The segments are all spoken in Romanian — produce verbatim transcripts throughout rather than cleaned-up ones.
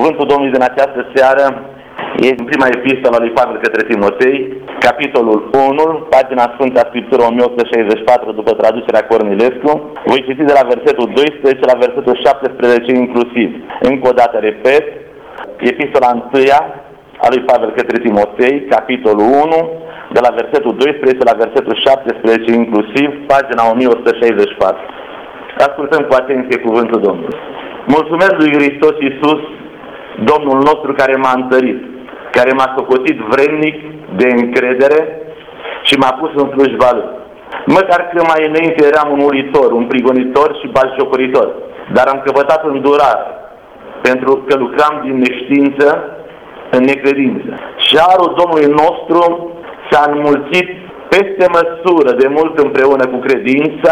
Cuvântul Domnului din această seară e în prima epistolă a lui Pavel către Timotei, capitolul unu, pagina Sfânta Scriptură o mie opt sute șaizeci și patru, după traducerea Cornilescu. Voi citi de la versetul doisprezece la versetul șaptesprezece inclusiv. Încă o dată repet, epistola întâia a lui Pavel către Timotei, capitolul unu, de la versetul doisprezece la versetul șaptesprezece inclusiv, pagina o mie opt sute șaizeci și patru. Ascultăm cu atenție cuvântul Domnului. Mulțumesc lui Hristos Iisus, Domnul nostru, care m-a întărit, care m-a socotit vrednic de încredere și m-a pus în slujba Lui. Măcar că mai înainte eram un uritor, un prigonitor și batjocoritor, dar am căpătat îndurare, pentru că lucram din neștiință în necredință. Și harul Domnului nostru s-a înmulțit peste măsură de mult împreună cu credința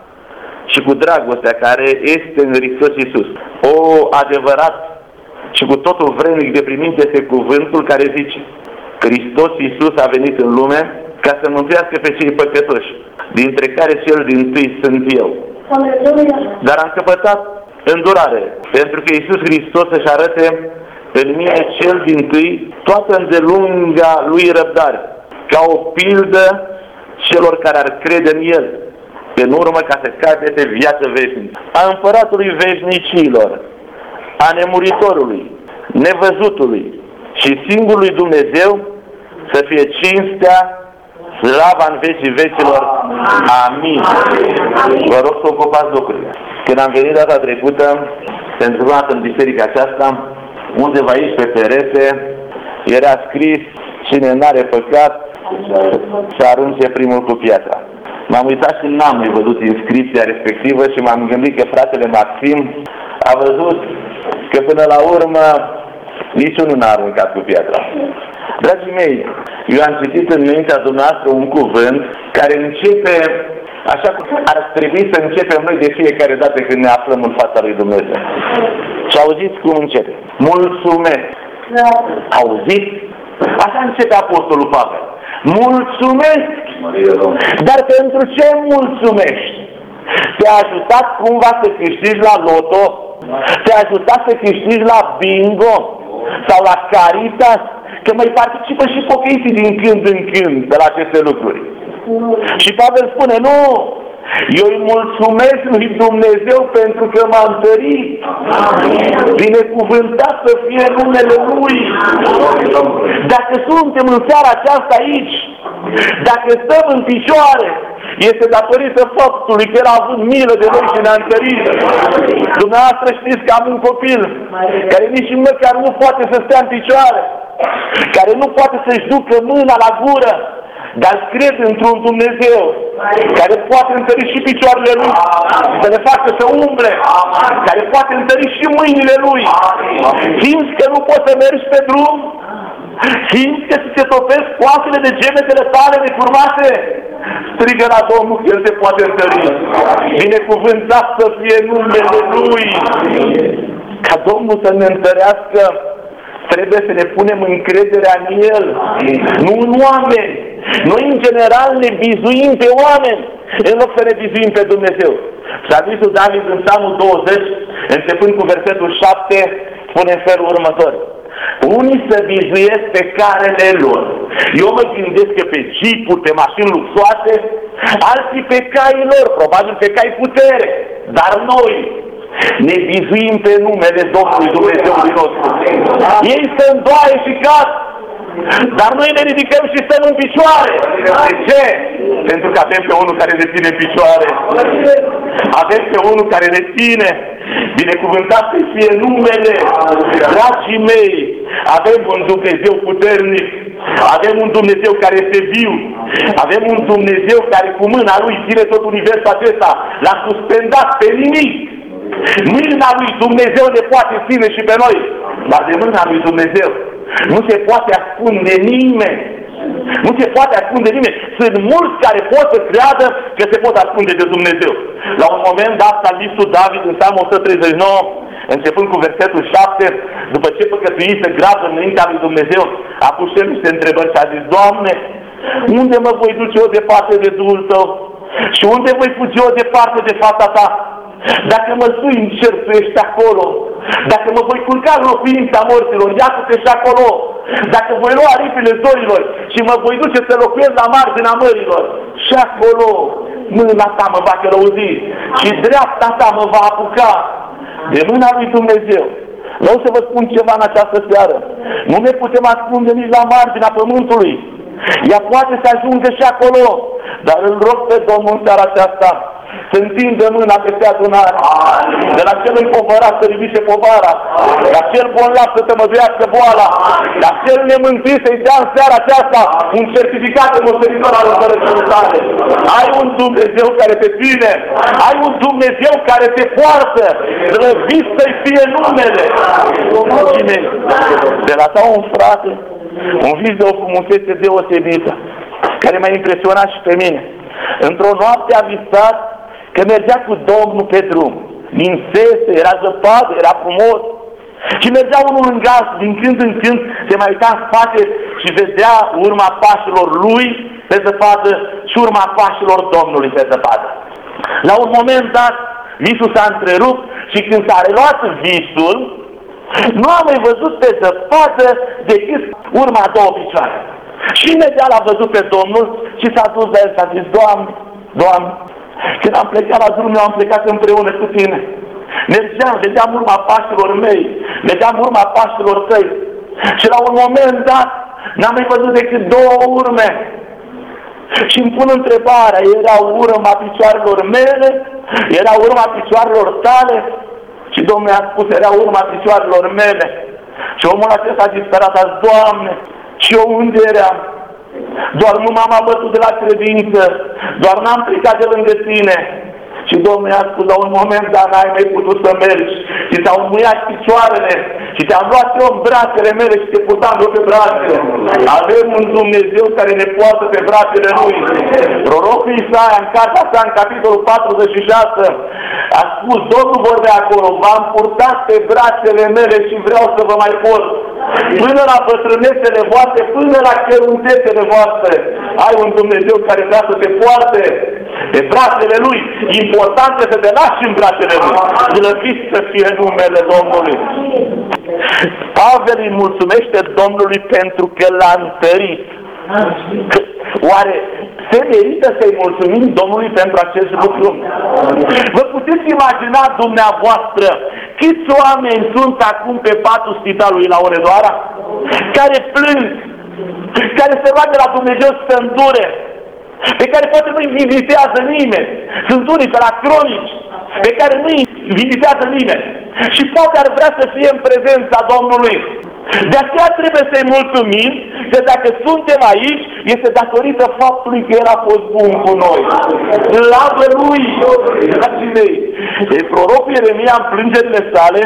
și cu dragostea care este în Hristos Iisus. O, adevărat și cu totul vrednic de primit este cuvântul care zice: Hristos Iisus a venit în lume ca să mântuiască pe cei păcătoși, dintre care cel dintâi sunt eu. Dar am căpătat îndurare, pentru că Iisus Hristos își arate în mine cel dintâi toată îndelunga Lui răbdare, ca o pildă celor care ar crede în El, în urmă ca să capete viață veșnică. A Împăratului veșnicilor, a nemuritorului, nevăzutului și singurului Dumnezeu să fie cinstea, slava în vecii vecilor. Amin. Vă rog să ocupați locurile. Când am venit data trecută, pentru prima dată în biserica aceasta, undeva aici pe perete era scris: cine n-are păcat să arunce primul cu piatra. M-am uitat și n-am mai văzut inscripția respectivă și m-am gândit că fratele Maxim a văzut că până la urmă niciunul n-a aruncat cu piatra. Dragii mei, eu am citit în mintea dumneavoastră un cuvânt care începe așa cum ar trebui să începem noi de fiecare dată când ne aflăm în fața lui Dumnezeu. Și auziți cum începe? Mulțumesc! Auziți? Așa începe Apostolul Pavel. Mulțumesc! Dar pentru ce mulțumești? Te-a ajutat cumva să câștigi la loto? Te-a ajutat să câștigi la bingo? Sau la Caritas? Că mai participă și pocăiții din când în când de la aceste lucruri. Și Pavel spune: nu, eu îi mulțumesc lui Dumnezeu pentru că m-a întărit. Binecuvântat să fie numele Lui. Dacă suntem în seara aceasta aici, dacă stăm în picioare, este datorită faptului că El a avut milă de noi și ne-a întărit. Dumneavoastră știți că am un copil care nici măcar nu poate să stea în picioare, care nu poate să-și ducă mâna la gură, dar cred într-un Dumnezeu care poate întări și picioarele Lui, să le facă să umble, care poate întări și mâinile Lui. Simți că nu poți să mergi pe drum? Simți că ți se topesc coasele de gemetele tale necurmate? Strigă la Domnul că El te poate întări. Binecuvântat să fie numele Lui. Ca Domnul să ne întărească, trebuie să ne punem încrederea în El, nu în oameni. Noi, în general, ne bizuim pe oameni, în loc să ne bizuim pe Dumnezeu. Psalmistul David, în Psalmul douăzeci, începând cu versetul șapte, spune în felul următor: unii se bizuiesc pe carele lor. Eu mă gândesc că pe jeepuri, pe mașini luxoase, alții pe caii lor, probabil pe cai putere. Dar noi ne bizuim pe numele Domnului Dumnezeului nostru. Ei se îndoaie și cad, dar noi ne ridicăm și stăm în picioare. De ce? Pentru că avem pe unul care ne ține în picioare. Avem pe unul care ne ține. Binecuvântat să fie numele. Dragii mei, avem un Dumnezeu puternic. Avem un Dumnezeu care este viu. Avem un Dumnezeu care cu mâna Lui ține tot universul acesta. L-a suspendat pe nimic. Mâna lui Dumnezeu ne poate ține și pe noi, dar de mâna lui Dumnezeu nu se poate ascunde nimeni. Nu se poate ascunde nimeni. Sunt mulți care pot să creadă că se pot ascunde de Dumnezeu. La un moment dat, psalmistul David, în Psalmul o sută treizeci și nouă, începând cu versetul șapte, după ce păcătuise grav înaintea lui Dumnezeu, a pus niște întrebări și a zis: Doamne, unde mă voi duce eu departe de Duhul Tău? Și unde voi fugi eu departe de fața Ta? Dacă mă sui în cer, Tu ești acolo. Dacă mă voi culca în locuința morților, iată-te și acolo. Dacă voi lua aripile zorilor și mă voi duce să locuiesc la marginea mărilor, și acolo mâna ta mă va călăuzi și dreapta ta mă va apuca de mâna lui Dumnezeu. Vreau să vă spun ceva în această seară. Nu ne putem ascunde nici la marginea pământului. Ea poate să ajungă și acolo, dar îl rog pe Domnul în seara aceasta să întindă mâna peste adunare, de la cel împovărat să ridice povara, la cel bolnav să tămăduiască boala, la cel nemântuit să-i dea în seara aceasta un certificat de moștenitor al împărăției tale. Ai un Dumnezeu care te ține, ai un Dumnezeu care te poartă, slăvit să-i fie numele. Cine de la ta un frate, un vis de o frumusețe deosebită, care m-a impresionat și pe mine. Într-o noapte a visat că mergea cu Domnul pe drum. Ninsese, era zăpadă, era frumos. Și mergea unul în gaz, din când în când se mai uita în spate și vedea urma pașilor lui pe zăpadă și urma pașilor Domnului pe zăpadă. La un moment dat, visul s-a întrerupt și când s-a reluat visul, nu a mai văzut pe zăpadă decât urma a două picioare. Și imediat l-a văzut pe Domnul și s-a dus la el și a zis: Doamne, Doamne, când am plecat la drum, eu am plecat împreună cu Tine. Mergeam, vedeam urma pașilor mei, vedeam urma pașilor Tăi. Și la un moment dat, n-am mai văzut decât două urme. Și îmi pun întrebarea: era urma picioarelor mele? Era urma picioarelor Tale? Și Domnul a spus: era urma picioarelor mele. Și omul acesta a disperat: Doamne, și eu unde eram? Doar nu m-am abătut de la credință, doar n-am plecat de lângă Tine. Și Domnul i-a spus: la un moment dar n-ai mai putut să mergi și te-au muiat picioarele și te-am luat eu în brațele mele și te purtam eu pe brațele. Avem un Dumnezeu care ne poartă pe brațele Lui. Prorocul Isaia, în cartea sa, în capitolul patruzeci și șase, a spus, Domnul vorbea acolo: v-am purtat pe brațele mele și vreau să vă mai port. Până la bătrânețele voastre, până la căruntețele voastre, ai un Dumnezeu care vrea să te poarte pe brațele Lui. Important este să te lași în brațele Lui. Slăvit să fie numele Domnului. Pavel îi mulțumește Domnului pentru că l-a întărit. Oare se merită să-i mulțumim Domnului pentru acest lucru? Vă puteți imagina dumneavoastră câți oameni sunt acum pe patul spitalului la Hunedoara, care plâng, care se roagă la Dumnezeu să îndure, pe care poate nu-i vizitează nimeni. Sunt unii pe la cronici, pe care nu-i vizitează nimeni. Și poate ar vrea să fie în prezența Domnului. De aceea trebuie să-i mulțumim că dacă suntem aici, este datorită faptului că El a fost bun cu noi. Slavă Lui! Dragii mei, prorocul Ieremia, în plângerile sale,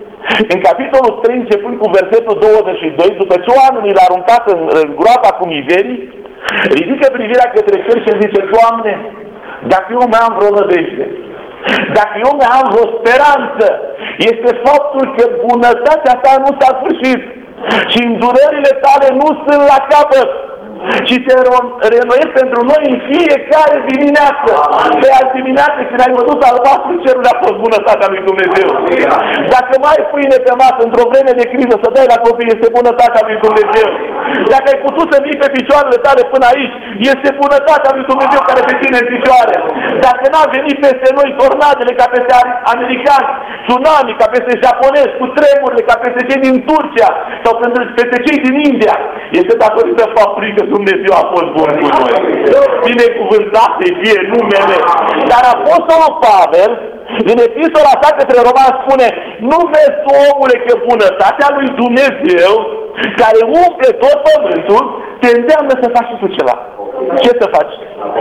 în capitolul trei, începând cu versetul douăzeci și doi, după ce oamenii l-a aruncat în, în groapa cu mizerii, ridică privirea către cer și zice: Doamne, dacă eu mai am vreo nădejde, dacă eu mai am vreo speranță, este faptul că bunătatea Ta nu s-a sfârșit și îndurările Tale nu sunt la capăt, și se reînnoiesc pentru noi în fiecare dimineață. Pe azi dimineață, când ai văzut albastru cerul, a fost bunătatea lui Dumnezeu. Dacă mai ai pâine pe masă într-o vreme de criză să dai la copii, este bunătatea lui Dumnezeu. Dacă ai putut să vii pe picioarele tale până aici, este bunătatea lui Dumnezeu care te ține în picioare. Dacă n-a venit peste noi tornadele ca peste americani, tsunami ca peste japonezi, cu tremurile ca peste cei din Turcia sau peste cei din India, este datorită faptului că Dumnezeu a fost bun cu noi. Binecuvântat să fie numele. Dar Apostolul Pavel, în epistola sa către Roman, spune: nu vezi, omule, că bunătatea lui Dumnezeu, care umple tot pământul, te îndeamnă să faci și tu ceva. Ce să faci?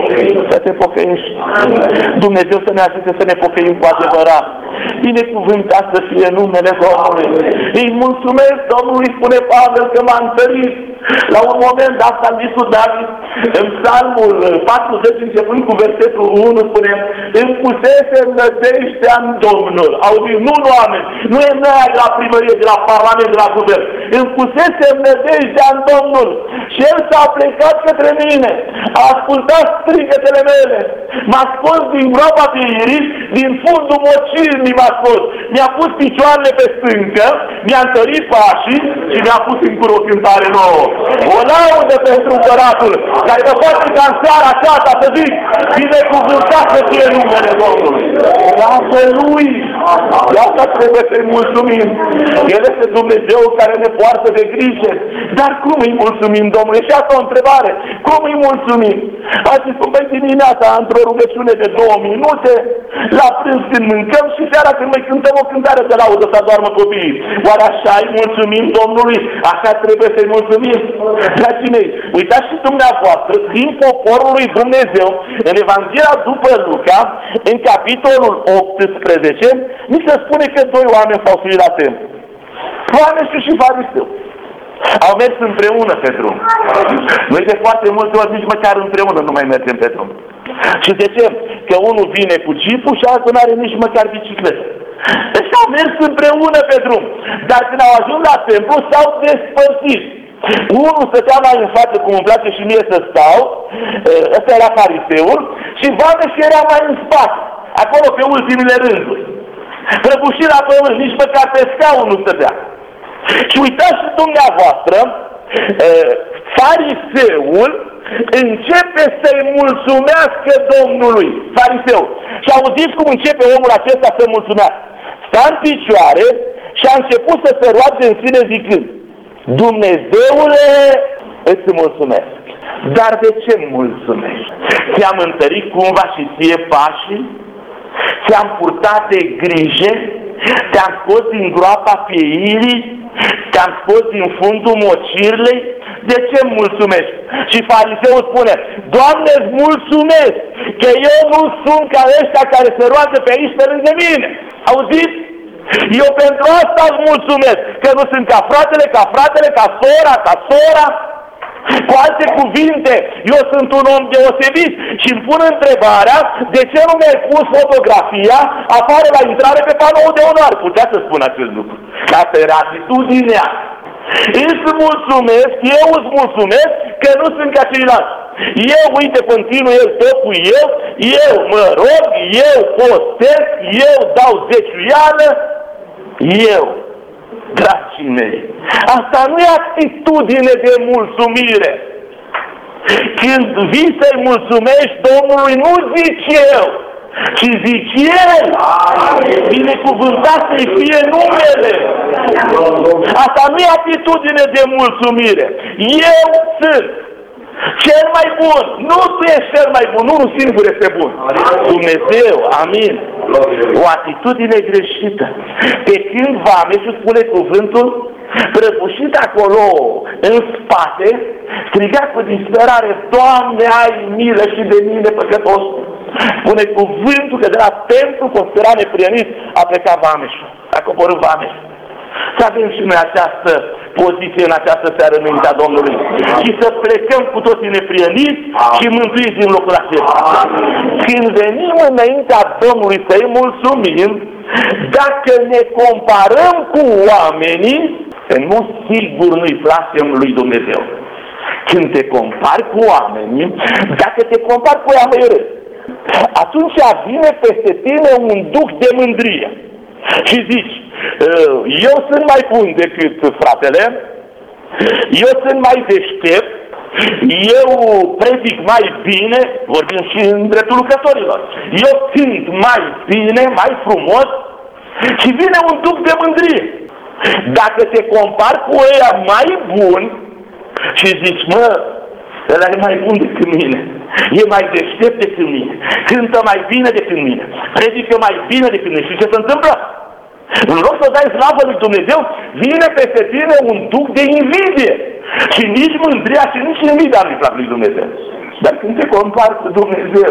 Să te pocăiești. Dumnezeu să ne ajute să ne pocăim cu adevărat. Binecuvântat să fie numele Domnului. Îi mulțumesc Domnului, spune Pavel, că m-a întărit. La un moment dat, psalmistul David, în psalmul patruzeci, începând cu versetul unu, spune: îmi pusese nădejdea în Domnul. Auzi, nu în oameni, nu e neagră la primărie, de la parlament, de la guvern. îmi pusesem nădejdea în Domnul și El s-a plecat către mine, a ascultat strigătele mele, m-a scos din groapa pieirii, din fundul mocirnii m-a scos, mi-a pus picioarele pe stâncă, mi-a întărit pașii și mi-a pus în gură o cântare nouă. O laudă pentru Împăratul, care mă face ca în seara aceasta să zic, binecuvântat să fie numele Domnului. Lasă Lui! De asta trebuie să-i mulțumim. El este Dumnezeu care ne poartă de grijă. Dar cum îi mulțumim, Domnule? Și asta o întrebare. Cum îi mulțumim? Ați zis, pe dimineața, într-o rugăciune de două minute, la prânz când mâncăm și seara când mai cântăm o cântare de laudă să doarmă copiii. Oare așa îi mulțumim Domnului? Așa trebuie să-i mulțumim? Dragii mei, uitați și dumneavoastră, din poporul lui Dumnezeu, în Evanghelia după Luca, în capitolul optsprezece, mi se spune că doi oameni s-au suit la templu. Vameșul și fariseu. Au mers împreună pe drum. Noi de foarte multe ori nici măcar împreună nu mai mergem pe drum. Și de ce? Că unul vine cu jeepul și altul nu are nici măcar bicicletă. Deci au mers împreună pe drum. Dar când au ajuns la templu, s-au despărțit. Unul stătea mai în față, cum îmi place și mie să stau, ăsta era fariseul, și vameșul era mai în spate, acolo pe ultimile rânduri. Prăbușit la pământ, nici măcar pe scaun nu stătea. Și uitați și dumneavoastră, fariseul începe să-i mulțumească Domnului, fariseu. Și auziți cum începe omul acesta să mulțumească. Sta în picioare și a început să se roage în sine zicând, Dumnezeule, îți mulțumesc. Dar de ce mulțumesc? Ți-am întărit cumva și ție pașii? Ți-am purtat de grijă? Te-am scos din groapa pieirii? Te-am scos din fundul mocirlei? De ce mulțumesc? Și fariseul spune, Doamne, îți mulțumesc că eu nu sunt ca ăștia care se roagă pe aici pe lângă mine. Auziți? Eu pentru asta îți mulțumesc, că nu sunt ca fratele, ca fratele, ca sora, ca sora. Cu alte cuvinte, eu sunt un om deosebit și îmi pun întrebarea, de ce nu mi-ai pus fotografia afară la intrare pe panoul de onoare? Putea să spun acest lucru. Asta era atitudinea. Îți mulțumesc, eu îți mulțumesc că nu sunt ca ceilalți. Eu, uite, continuu el tot cu eu, eu mă rog, eu postesc, eu dau zeciuială, eu. Dragii mei, asta nu e atitudine de mulțumire. Când vii să-i mulțumești Domnului, nu zici eu, ci zici El. Binecuvântat să-i fie numele. Asta nu e atitudine de mulțumire. Eu sunt cel mai bun. Nu tu ești cel mai bun, unul singur este bun. Dumnezeu, amin. O atitudine greșită. Pe când vameșul spune cuvântul, prăbușit acolo în spate, striga cu disperare, Doamne, ai milă și de mine păcătos. Spune cuvântul că de la templu, cu o spera neprienit, a plecat vameșul. A coborât vameșul. Să avem și noi această poziție în această seară înaintea Domnului și să plecăm cu toții neprieniți și mântuiți din locul acesta. Când venim înaintea Domnului să-i mulțumim, dacă ne comparăm cu oamenii, în mod sigur nu-i placem lui Dumnezeu. Când te compari cu oamenii, dacă te compari cu oamenii, atunci vine peste tine un duh de mândrie. Și zici, eu sunt mai bun decât fratele, eu sunt mai deștept, eu predic mai bine, vorbim și în dreptul lucrătorilor, eu cânt mai bine, mai frumos și vine un duc de mândrie. Dacă te compari cu ăia mai buni și zici, mă, ăla e mai bun decât mine, e mai deștept decât mine, cântă mai bine decât mine, predică mai bine decât mine, și ce se întâmplă? În loc să dai slavă lui Dumnezeu, vine peste tine un duc de invidie. Și nici mândria și nici invidia nu-i plac lui Dumnezeu. Dar când te compari cu Dumnezeu,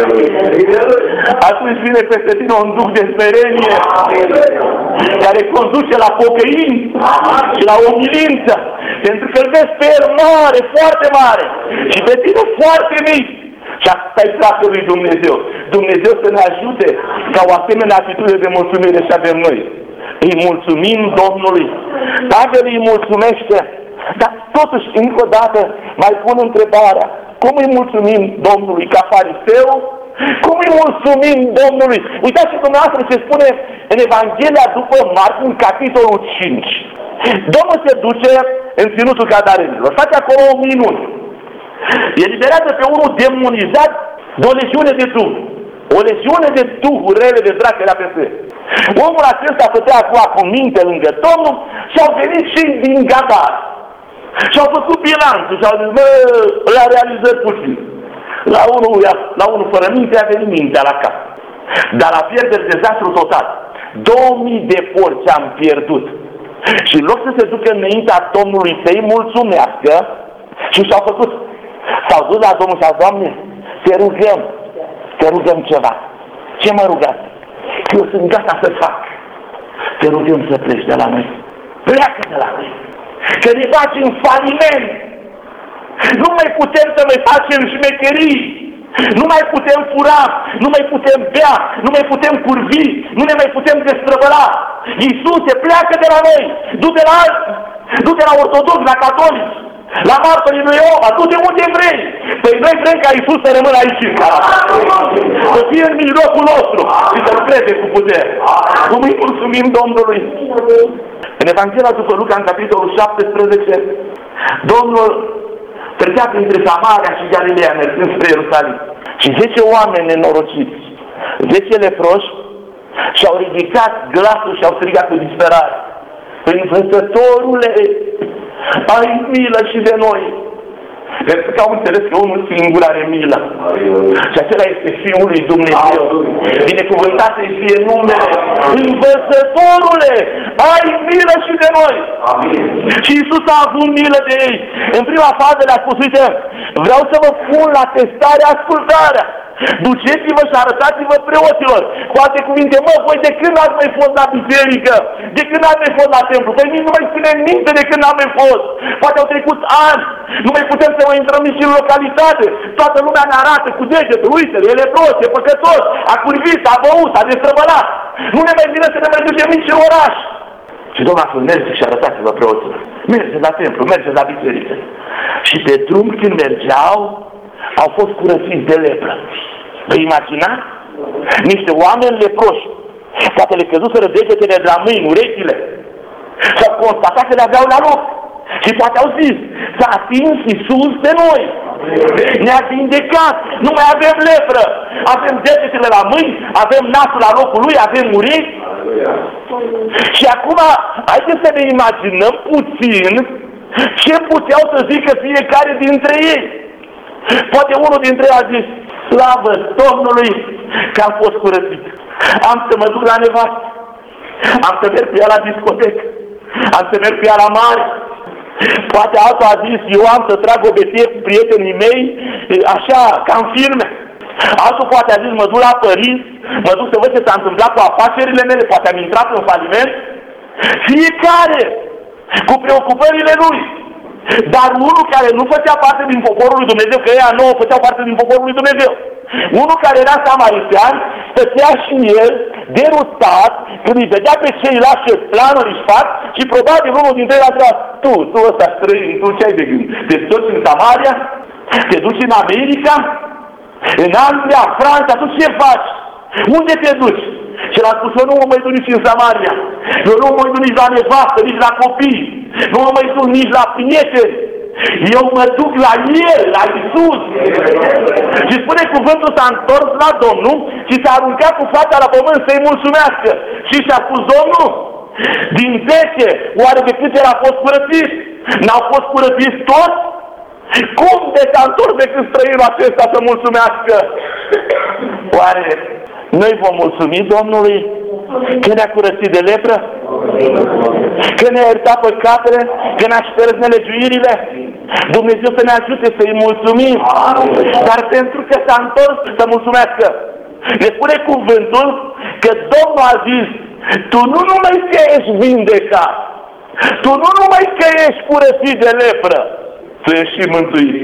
atunci vine peste tine un duc de smerenie care conduce la pocăință și la umilință. Pentru că îl vezi pe el mare, foarte mare și pe tine foarte mic. Și asta-i placul lui Dumnezeu. Dumnezeu să ne ajute ca o asemenea atitudine de mulțumire să avem noi. Îi mulțumim Domnului. Pavel îi mulțumește. Dar totuși, încă o dată, mai pun întrebarea. Cum îi mulțumim Domnului ca fariseu? Cum îi mulțumim Domnului? Uitați-vă dumneavoastră ce spune în Evanghelia după Marcu, în capitolul cinci. Domnul se duce în ținutul Gadarenilor. Face acolo o minune. Eliberează pe unul demonizat de o legiune de duh. O legiune de duhuri rele, de drac era peste. Omul acesta stătea acum cu minte lângă Domnul și au venit și din Gadar. Și au făcut bilanțul și au zis, bă, la realizări puțin. La unul, la unul fără minte a venit mintea la cap. Dar la pierdere dezastru total. Două mii de porci am pierdut. Și în loc să se ducă înaintea Domnului să-i mulțumească, și și-au făcut, s-au dus la Domnul și au zis, Doamne, te rugăm, te rugăm ceva. Ce mă rugați? Că eu sunt gata să fac. Te rugăm să pleci de la noi. Pleacă de la noi. Că ne faci în faliment. Nu mai putem să mai facem șmecherii. Nu mai putem fura, nu mai putem bea, nu mai putem curvi, nu ne mai putem destrăbăla. Iisuse, pleacă de la noi, du-te la alții, du-te la ortodoxi, la catolici, la martorii lui Ioba, du-te unde vrei. Păi noi vrem ca Iisus să rămână aici în cara. Să fie în mijlocul nostru și să lucreze cu putere. Cum îi mulțumim Domnului? În Evanghelia după Luca, în capitolul șaptesprezece, Domnul trecea printre Samaria și Galileea, mergând spre Ierusalim. Și zece oameni nenorociți, zece leproși, și-au ridicat glasul și au strigat cu disperare. Învățătorule, ai milă și de noi. Pentru că au înțeles că unul singur are milă. Și acela este Fiul lui Dumnezeu. Binecuvântat să-i fie numele. Învățătorule, ai milă și de noi. Amin. Și Iisus a avut milă de ei. În prima fază le-a spus, uite, vreau să vă pun la testare ascultarea. Duceți-vă și arătați-vă preoților. Cu alte cuvinte, mă, voi de când ați mai fost la biserică? De când ați mai fost la templu? Păi nici nu mai ținem minte de când am mai fost. Poate au trecut ani. Nu mai putem să mai intrăm nici în localitate. Toată lumea ne arată cu degetul. Uite, e lepros, e păcătos, a curvit, a băut, a destrăbălat. Nu ne mai vine să ne mai ducem nici în oraș. Și Domnul a spus, mergeți și arătați-vă preoților. Mergeți la templu, mergeți la biserică. Și pe drum când mergeau, au fost curățiți de lepră. Vă imaginați? Niște oameni leproși. Poate le căzuseră degetele de la mâini, urechile. Și au constatat că le aveau la loc. Și poate au zis, s-a atins Iisus de noi. Ne-a vindecat. Nu mai avem lepră. Avem degetele la mâini, avem nasul la locul lui, avem urechi. Și acum, haideți să ne imaginăm puțin ce puteau să zică fiecare dintre ei. Poate unul dintre ei a zis, slavă Domnului că am fost curățit. Am să mă duc la nevastă. Am să merg cu ea la discotecă. Am să merg cu ea la mare. Poate altul a zis, eu am să trag o beție cu prietenii mei, așa, ca în filme. Altul poate a zis, mă duc la părinți, mă duc să văd ce s-a întâmplat cu afacerile mele, poate am intrat în faliment. Fiecare cu preocupările lui. Dar unul care nu făcea parte din poporul lui Dumnezeu, că ea nouă făceau parte din poporul lui Dumnezeu, unul care era samaritean, stătea și el derutat când îi vedea pe ceilalți ce planuri își fac și probabil unul dintre ei a zis, tu, tu ăsta străin, tu ce ai de gând? Te duci în Samaria? Te duci în America? În Anglia, Franța, tu ce faci? Unde te duci? Și l-a spus, eu nu mă mai duc nici în Samaria, eu nu mă mai duc nici la nevastă, nici la copii, nu mă mai duc nici la prieteni, eu mă duc la El, la Iisus. Și spune cuvântul, s-a întors la Domnul și s-a aruncat cu fața la pământ să-i mulțumească. Și și-a spus, Domnul, din zece, oare de câte a fost curățit? N-au fost curățiți toți? Cum de s-a întors decât străinul acesta să mulțumească? Oare noi vom mulțumi Domnului că ne-a curățit de lepră? Că ne-a iertat păcatele? Că ne-a șters nelegiuirile? Dumnezeu să ne ajute să-i mulțumim. Dar pentru că s-a întors să mulțumească. Ne spune cuvântul că Domnul a zis, tu nu numai că ești vindecat, tu nu numai că ești curățit de lepră, tu ești și mântuit.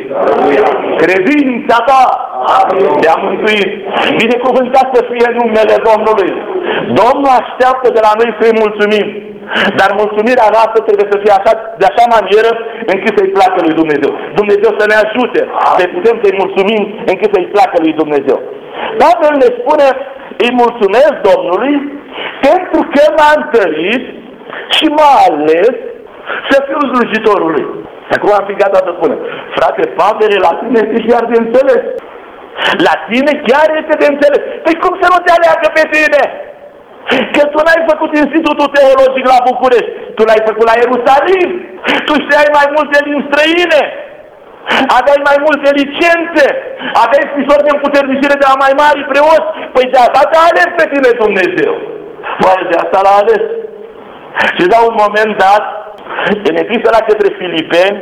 Credința ta te-a mântuit. Binecuvântat să fie numele Domnului. Domnul așteaptă de la noi să-i mulțumim. Dar mulțumirea noastră trebuie să fie așa, de așa manieră încât să-i placă lui Dumnezeu. Dumnezeu să ne ajute să putem să-i mulțumim încât să-i placă lui Dumnezeu. Pavel ne spune, îi mulțumesc Domnului pentru că m-a întărit și m-a ales să fiu slujitorul lui. Acum am fi gata să spunem, frate Pavel, la tine este chiar de înțeles. La tine chiar este de înțeles. Păi cum să nu te aleagă pe tine? Că tu n-ai făcut Institutul Teologic la București, tu l-ai făcut la Ierusalim, tu știai mai multe limbi străine, aveai mai multe licențe, aveai scrisori de împuternicire de la mai mari preoți. Păi de asta te-a ales pe tine Dumnezeu. Oare de asta l-a ales? Și la un moment dat, în epistola către Filipeni,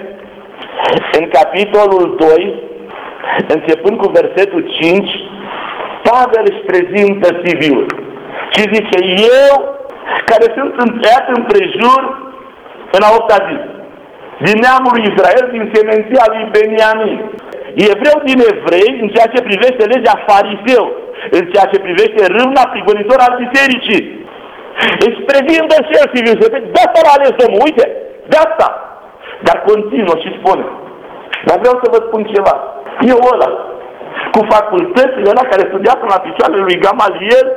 în capitolul doi, începând cu versetul cinci, Pavel își prezintă C V-ul și zice, eu, care sunt întrăiat împrejur în a opta zi, din neamul lui Israel, din semenția lui Beniamin, evreu din evrei, în ceea ce privește legea fariseu, în ceea ce privește râvna prigonitor al bisericii, își prezintă și el C V-ul, de asta l-a ales Domnul, uite, de asta. Dar continuă și spune, dar vreau să vă spun ceva, eu ăla, cu facultățile ăla care studia până la picioarele lui Gamaliel,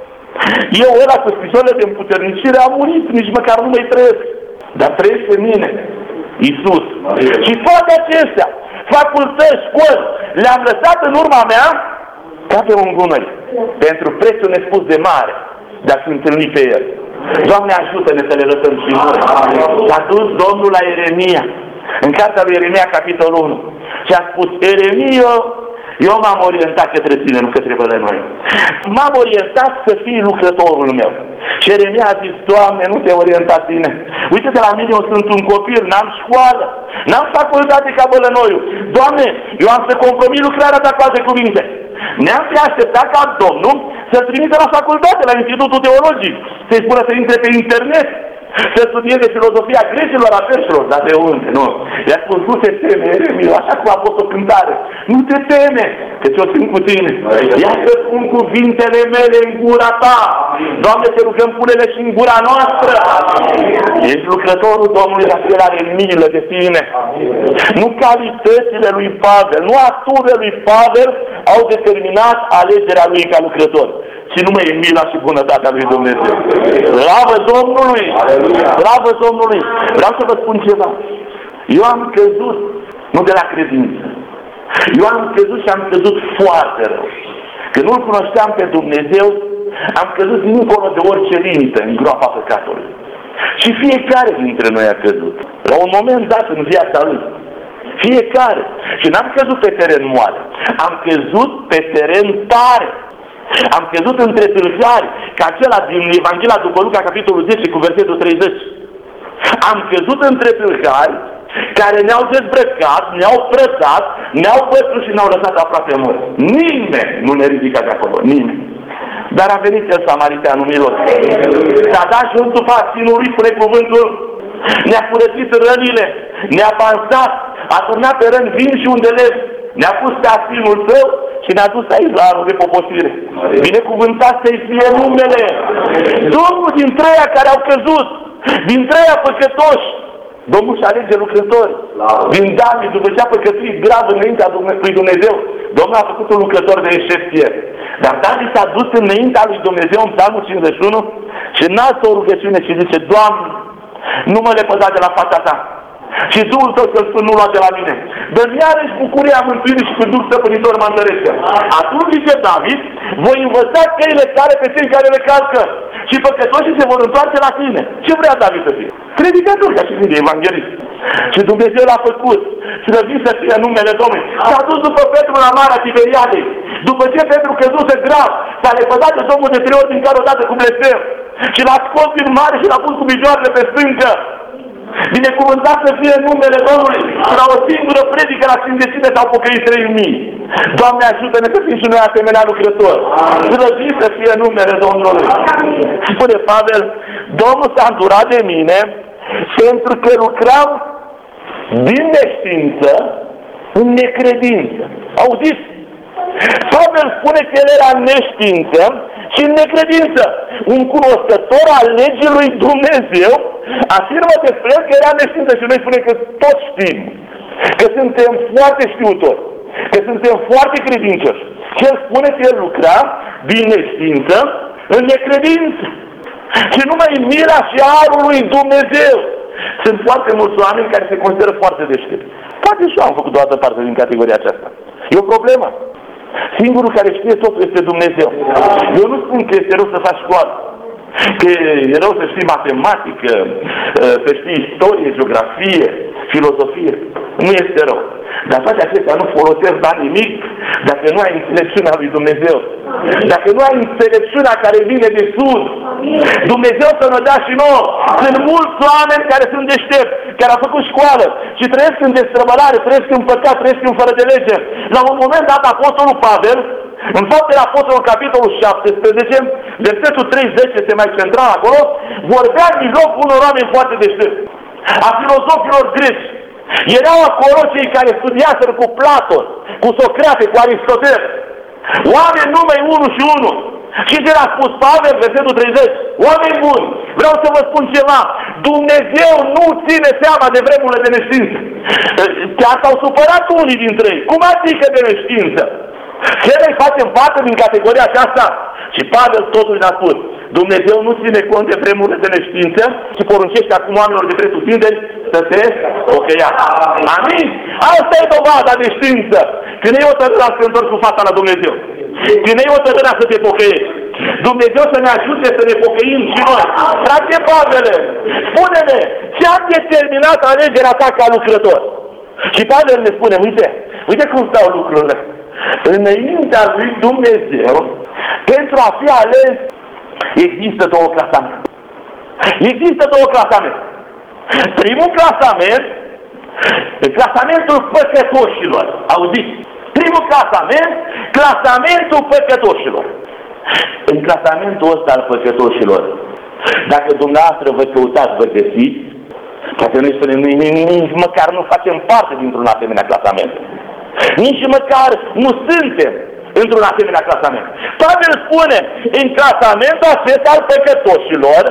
eu ăla cu scrisorile de împuternicire am murit, nici măcar nu mai trăiesc. Dar trăiește în mine, Iisus. Și toate acestea, facultăți, școli, le-am lăsat în urma mea ca pe un gunoi, pentru prețul nespus de mare de a fi întâlnit pe el. Doamne, ajută-ne să le lăsăm și noi. S-a dus Domnul la Ieremia, în cartea lui Ieremia, capitolul unu, și a spus, Ieremia, eu m-am orientat către tine, nu către noi. M-am orientat să fii lucrătorul meu. Și Ieremia a zis, Doamne, nu te-ai orientat bine. Uite-te la mine, eu sunt un copil, n-am școală, n-am facultate ca bălănoiul. Doamne, eu am să compromis lucrarea ta cu alte cuvinte. Ne-am fi așteptat ca Domnul să-l trimite la facultate, la Institutul Teologic, să-i spună să intre pe internet, să studieze filozofia grecilor, a perșilor, dar de unde? Nu. I-a spus, nu te teme, Ieremia, așa cum a fost o cântare. Nu te teme, că ți-o țin cu tine. Ia să pun cuvintele mele în gura ta. Doamne, te rugăm, pune-le și în gura noastră. Ești lucrătorul Domnului, dar El are milă de tine. Nu calitățile lui Pavel, nu aturile lui Pavel au determinat alegerea lui ca lucrător, și numai e mila și bunătatea lui Dumnezeu. Slavă Domnului! Slavă Domnului! Vreau să vă spun ceva. Eu am căzut, nu de la credință. Eu am căzut și am căzut foarte rău. Când nu-L cunoșteam pe Dumnezeu, am căzut dincolo de orice limită în groapa păcatului. Și fiecare dintre noi a căzut. La un moment dat în viața lui. Fiecare. Și n-am căzut pe teren moale. Am căzut pe teren tare. Am căzut între tâlhari, ca acela din Evanghelia după Luca, capitolul zece, cu versetul treizeci. Am căzut între tâlhari care ne-au dezbrăcat, ne-au prădat, ne-au bătut și ne-au lăsat aproape morți. Nimeni nu ne ridică de acolo, nimeni. Dar a venit el samariteanul milos. S-a dat jos după acțiunii, spune cuvântul, ne-a curățit rănile, ne-a pansat, a turnat pe răni vin și undelev, ne-a pus pe asinul său și ne-a dus aici la anul de poposire. Binecuvântat să-i fie numele. Domnul din treia care au căzut, din treia păcătoși, Domnul și alege lucrători. Din David, după ce a păcătuit grav înaintea lui Dumnezeu, Domnul a făcut un lucrător de excepție. Dar David s-a dus înaintea lui Dumnezeu în Psalmul cincizeci și unu și înalță o rugăciune și zice, Doamne, nu mă lepăda de la fața ta. Și Duhul Tău să-l spun, nu lua de la mine. Dă-mi iarăși bucuria mântuirii și cu Duh stăpânitor mă întărește. Atunci, zice David, voi învăța căile tale pe cei care le calcă și păcătoșii se vor întoarce la tine. Ce vrea David să fie? Predicator, ca și de evanghelist. Și Dumnezeu l-a făcut. Slăvit să fie numele Domnului. S-a dus după Petru la Marea Tiberiadei. După ce Petru căzuse grav, s-a lepădat de Domnul de trei ori din care odată cu blestem. Și l-a scos din mare și l-a pus cu picioarele pe stâncă. Binecuvântat să fie numele Domnului. La o singură predică la cinzecime s-au pocăit trei mii. Doamne, ajută-ne să fim și noi asemenea lucrători. Slăvit să fie numele Domnului. Spune Pavel, Domnul s-a îndurat de mine pentru că lucram din neștiință în necredință. Auziți? Pavel spune că el era în neștiință și în necredință. Un cunoscător al legii lui Dumnezeu afirmă despre el că era în neștiință și noi spunem că toți știm, că suntem foarte știutori, că suntem foarte credincioși. Și el spune că el lucra din neștiință în necredință. Și numai mira și arul lui Dumnezeu. Sunt foarte mulți oameni care se consideră foarte deștepți. Poate și eu am făcut o dată parte din categoria aceasta. E o problemă. Singurul care știe totul este Dumnezeu. Eu nu spun că este rău să faci școală, că e rău să știi matematică, să știi istorie, geografie, filozofie. Nu este rău. Dar toate acestea nu folosesc la nimic dacă nu ai înțelepciunea lui Dumnezeu. Dacă nu ai înțelepciunea care vine de sus. Dumnezeu să ne dea și nouă. Sunt mulți oameni care sunt deștepți, care au făcut școală și trăiesc în destrăbălare, trăiesc în păcat, trăiesc în fără de lege. La un moment dat, Apostolul Pavel, în Faptele Apostolului, capitolul șaptesprezece, versetul treizeci, este mai central acolo, vorbea în mijlocul unor oameni foarte deștepți, a filozofilor greci. Erau acolo cei care studiaseră cu Platon, cu Socrate, cu Aristotel. Oameni numai unu și unu. Și ce le-a spus Pavel, versetul treizeci? Oameni buni, vreau să vă spun ceva. Dumnezeu nu ține seama de vremurile de neștiință. Chiar s-au supărat unii dintre ei. Cum adică de neștiință? Ce noi facem parte din categoria aceasta? Și Pavel totul ne-a spus. Dumnezeu nu ține cont de vremurile de neștiință și poruncește acum oamenilor de pretutindeni să se pocăiască. Amin? Asta e dovada de știință. Când e hotărârea să te întorci cu fața la Dumnezeu. Când e hotărârea să te pocăiești. Dumnezeu să ne ajute să ne pocăim și noi. Frate Pavele, spune-ne ce a determinat alegerea ta ca lucrător. Și Pavel ne spune, uite, uite cum stau lucrurile. Înaintea lui Dumnezeu, pentru a fi ales, există două clasamente. Există două clasamente. Primul clasament, clasamentul păcătoșilor. Auziți? Primul clasament, clasamentul păcătoșilor. În clasamentul ăsta al păcătoșilor, dacă dumneavoastră vă căutați, vă găsiți, poate noi spunem, nici măcar nu facem parte dintr-un asemenea clasament. Nici măcar nu suntem într-un asemenea clasament. Pavel spune, în clasamentul acesta al păcătoșilor,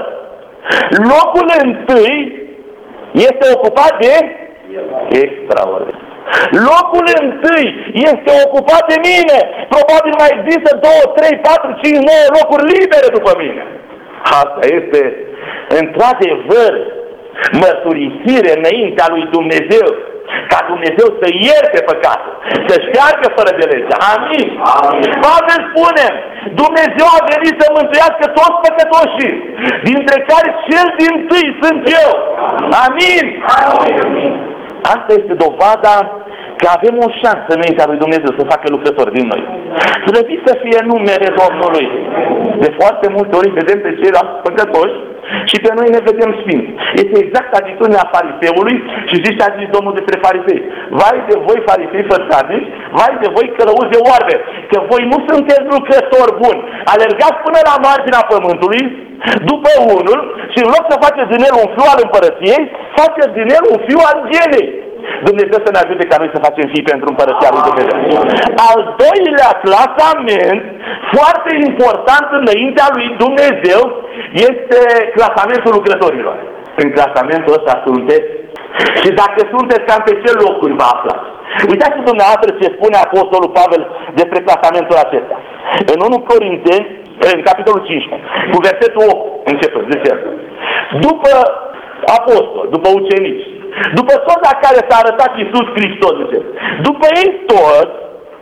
locul întâi este ocupat de extraordinar. Locul întâi este ocupat de mine. Probabil mai există două, trei, patru, cinci, nouă locuri libere după mine. Asta este într-adevăr mărturisire înaintea lui Dumnezeu, ca Dumnezeu să ierte păcatul, să șteargă fără de lege. Amin. Amin. Pavel spune, Dumnezeu a venit să mântuiască toți păcătoșii, dintre care cel dintâi sunt eu. Amin. Amin. Asta este dovada că avem o șansă înaintea lui Dumnezeu să facă lucrători din noi. Slăvit să fie numele Domnului. De foarte multe ori vedem pe ceilalți păcătoși și pe noi ne vedem sfinți. Este exact atitudinea fariseului și zice ce a zis Domnul despre farisei. Vai de voi, farisei fățarnici, vai de voi, călăuzi de oarbe, că voi nu sunteți lucrători buni. Alergați până la marginea pământului, după unul, și în loc să faceți din el un fiu al împărăției, faceți din el un fiu al genei. Dumnezeu să ne ajute ca noi să facem fii pentru împărăția lui Dumnezeu. Al doilea clasament, foarte important înaintea lui Dumnezeu, este clasamentul lucrătorilor. În clasamentul ăsta sunteți. Și dacă sunteți, cam pe ce locuri vă aflați? Uitați dumneavoastră ce spune Apostolul Pavel despre clasamentul acesta. În întâi Corinteni, în capitolul cincisprezece, cu versetul opt, începe, zice, după apostol, după ucenici, după toți la care s-a arătat Iisus Hristos, zice, după ei toți,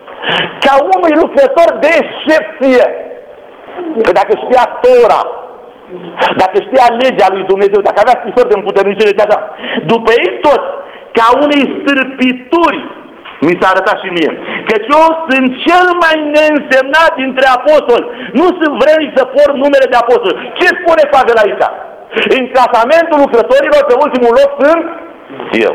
ca unui lucrător de excepție, că dacă știa Tora, dacă știa legea lui Dumnezeu, dacă avea scrisori de împuternicire de așa, după ei toți, ca unei stârpituri, mi s-a arătat și mie, căci eu sunt cel mai neînsemnat dintre apostoli, nu sunt vrednic să port numele de apostol. Ce spune Pavel aici? În clasamentul lucrătorilor, pe ultimul loc sunt eu.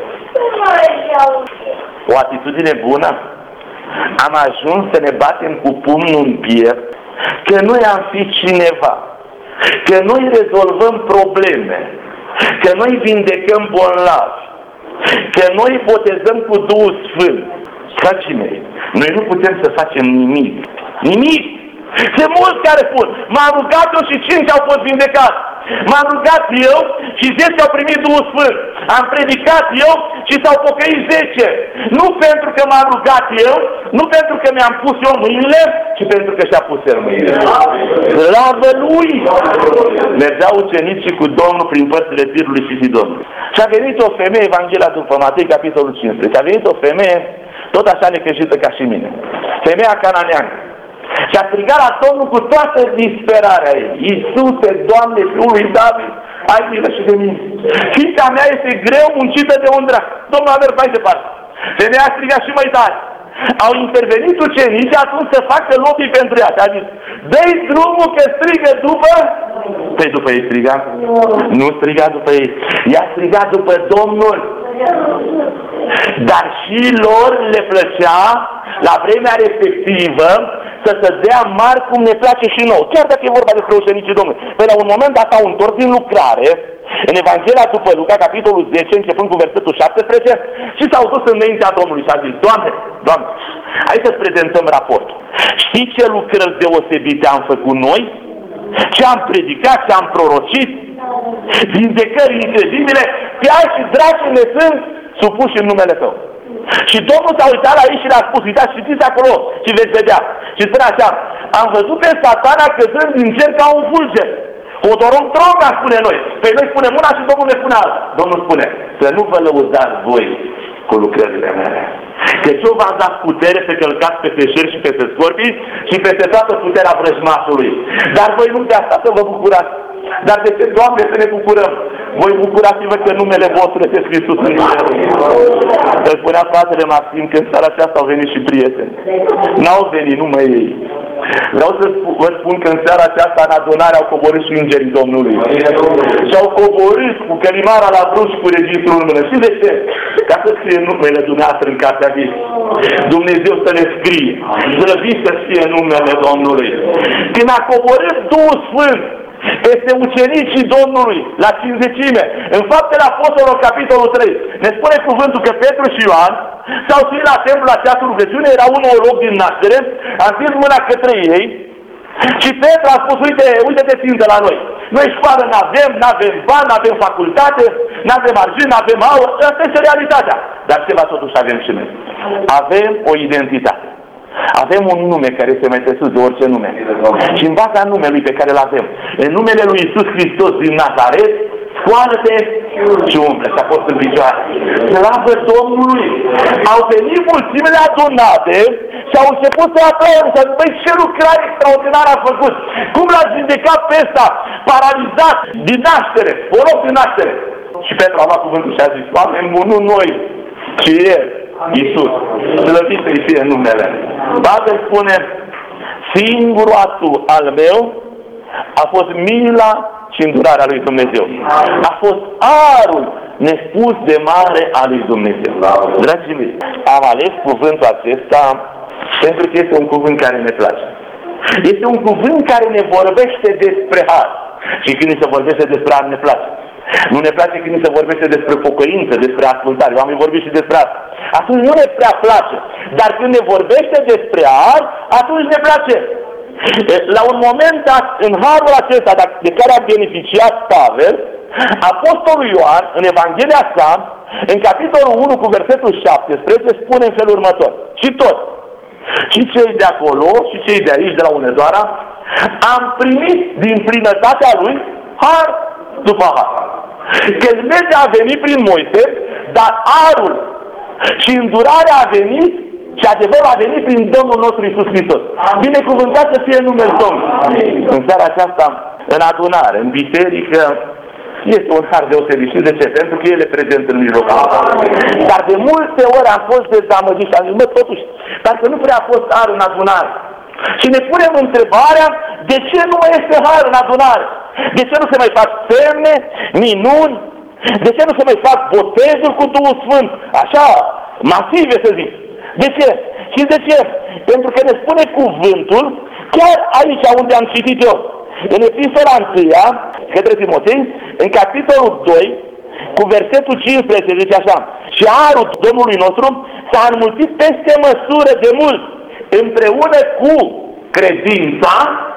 O atitudine bună? Am ajuns să ne batem cu pumnul în piept că noi am fi cineva, că noi rezolvăm probleme, că noi vindecăm bolnavi, că noi botezăm cu Duhul Sfânt. Dragii mei, noi nu putem să facem nimic. Nimic! Sunt mulți care spun, m-am rugat eu și cinci au fost vindecați. M-am rugat eu și zece au primit Duhul Sfânt. Am predicat eu și s-au pocăit zece. Nu pentru că m-am rugat eu, nu pentru că mi-am pus eu mâinile, ci pentru că și-a pus el mâinile. Slavă Lui! Mergeau ucenicii cu Domnul prin părțile Tirului și Sidonului. Și a venit o femeie, Evanghelia după Matei, capitolul cincisprezece. A venit o femeie, tot așa necăjită ca și mine. Femeia cananeancă. Și a strigat la Domnul cu toată disperarea ei. Iisuse, Doamne, Fiul lui David, ai milă și de mine. Fiica mea este greu muncită de un drac. Domnul a mers mai departe. Femeia a strigat și mai tare. Au intervenit ucenicii atunci să facă lobby pentru ea. Și a zis, dă-i drumul că strigă după... Păi după ei striga? Nu striga după ei. Ea striga după Domnul. Dar și lor le plăcea la vremea respectivă să se dea mari cum ne place și nouă. Chiar dacă e vorba despre ucenicii Domnului. Păi la un moment dat au întors din lucrare, în Evanghelia după Luca, capitolul zece, începând cu versetul șaptesprezece, și s-au dus înaintea Domnului și a zis, Doamne, Doamne, hai să-ți prezentăm raportul. Știi ce lucrări deosebite am făcut noi? Ce am predicat, ce am prorocit? Vindecări incredibile, pe ai și dracii ne sunt supuși în numele Tău. Și Domnul s-a uitat la ei și le-a spus, uitați, citiți acolo și veți vedea. Și spune așa, am văzut pe Satana căzând din cer ca un fulger. Hodoron-tronga, spune noi. Păi noi spunem una și Domnul ne spune alta. Domnul spune, să nu vă lăudați voi cu lucrările mele. Deci eu v-am dat putere să călcați peste șerpi și peste scorpii și peste toată puterea vrăjmașului. Dar voi nu de asta să vă bucurați. Dar de ce, Doamne, să ne bucurăm? Voi bucurați-vă că numele vostru este scris sus în cer. Îl spunea fratele Maxim că în seara aceasta au venit și prieteni. N-au venit numai ei. Vreau să vă spun că în seara aceasta în adunare au coborât și îngerii Domnului. Și au coborât cu călimara la brus și cu registrul în mână. Și de ce? Ca să scrie numele dumneavoastră în cartea vieții. Dumnezeu să le scrie. Zdrăvit să fie numele Domnului. Când a coborât Duhul Sfânt peste ucenicii Domnului la cincizecime, în Faptele Apostolilor, capitolul trei, ne spune cuvântul că Petru și Ioan s-au suit la templu la ceasul rugăciunii, era unul loc din naștere, a întins mâna către ei și Petru a spus, uite, uite-te țintă la noi. Noi școală n-avem, n-avem bani, n-avem facultate, n-avem argint, n-avem aur, asta este realitatea. Dar ceva totuși avem și noi. Avem o identitate. Avem un nume care este mai presus de orice nume. Și în baza numelui pe care îl avem, în numele lui Iisus Hristos din Nazaret, scoală-te și umble. Și a fost în picioare. Slavă Domnului! Au venit mulțimile adunate și au început să aplaude și au zis, băi, ce lucrare extraordinară a făcut! Cum l-a vindecat pe ăsta, paralizat, din naștere, o loc din naștere! Și Petru a luat cuvântul și a zis, oameni buni, nu noi, ci El, Iisus, slăvit să-i fie numele. Tatăl spune, singurul atu al meu a fost mila și îndurarea lui Dumnezeu. A fost arul nespus de mare al lui Dumnezeu. Dragii mei, am ales cuvântul acesta pentru că este un cuvânt care ne place. Este un cuvânt care ne vorbește despre har. Și când se vorbește despre har, ne place. Nu ne place când se vorbește despre pocăință, despre ascultare. Eu am vorbit și despre asta. Atunci nu ne prea place. Dar când ne vorbește despre har, atunci ne place. La un moment dat, în harul acesta de care a beneficiat Pavel, Apostolul Ioan, în Evanghelia sa, în capitolul unu cu versetul șaptesprezece, spune în felul următor. Și tot, și cei de acolo, și cei de aici, de la Unedoara, am primit din plinătatea lui har după har. Că legea a venit prin Moise, dar harul și îndurarea a venit și adevărul a venit prin Domnul nostru Iisus Hristos. Binecuvântat să fie numele Domnului. În seara aceasta, în adunare, în biserică, este un har deosebit. Și de ce? Pentru că El e prezent în mijlocul. Dar de multe ori am fost dezamăgit și am zis, mă, totuși, parcă nu prea a fost har în adunare. Și ne punem întrebarea, de ce nu mai este har în adunare? De ce nu se mai fac semne, minuni? De ce nu se mai fac botezuri cu Duhul Sfânt? Așa, masive să zic. De ce? Și de ce? Pentru că ne spune cuvântul, chiar aici unde am citit eu, în Epistola întâia, către Timotei, în capitolul doi, cu versetul cincisprezece, zice așa: și harul Domnului nostru s-a înmulțit peste măsură de mult, împreună cu credința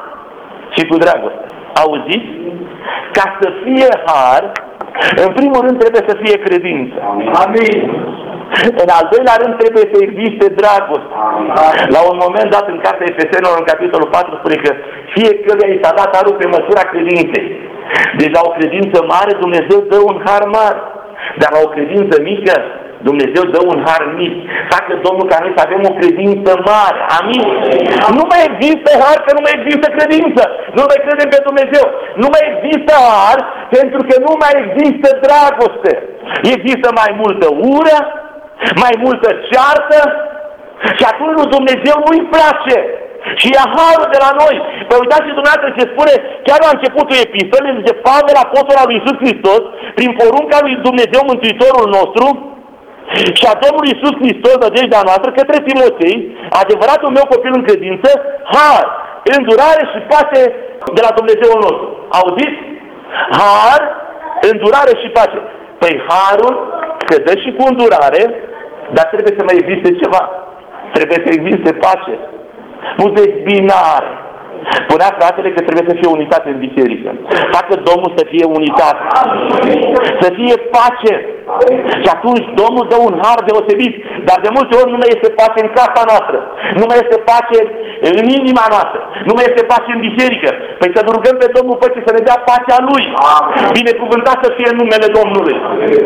și cu dragoste. Auziți? Ca să fie har, în primul rând trebuie să fie credință. Amin. În al doilea rând trebuie să existe dragoste. Amin. La un moment dat în cartea Efesenilor, în capitolul patru, spune că fiecăruia i s-a dat harul pe măsura credinței. Deci la o credință mare Dumnezeu dă un har mare, dar la o credință mică Dumnezeu dă un har mic. Facă Domnul ca noi să avem o credință mare. Amin? Nu mai există har că nu mai există credință. Nu mai credem pe Dumnezeu. Nu mai există har pentru că nu mai există dragoste. Există mai multă ură, mai multă ceartă și atunci lui Dumnezeu nu-i place. Și ia harul de la noi. Păi uitați-și dumneavoastră ce spune chiar la începutul epistolei, zice Pavel, apostol al lui Iisus Hristos, prin porunca lui Dumnezeu Mântuitorul nostru și a Domnului Iisus Hristos, nădejdea noastră, către Timotei, adevăratul meu copil în credință, har, îndurare și pace de la Dumnezeul nostru. Auziți? Har, îndurare și pace. Păi harul se dă și cu îndurare, dar trebuie să mai existe ceva. Trebuie să existe pace. Nu dezbinare. Spunea fratele că trebuie să fie unitate în biserică. Facă Domnul să fie unitate. Să fie pace. Și atunci Domnul dă un har deosebit. Dar de multe ori nu mai este pace în casa noastră. Nu mai este pace în inima noastră. Nu mai este pace în biserică. Păi să rugăm pe Domnul Păcii să ne dea pacea Lui. Binecuvântat să fie numele Domnului.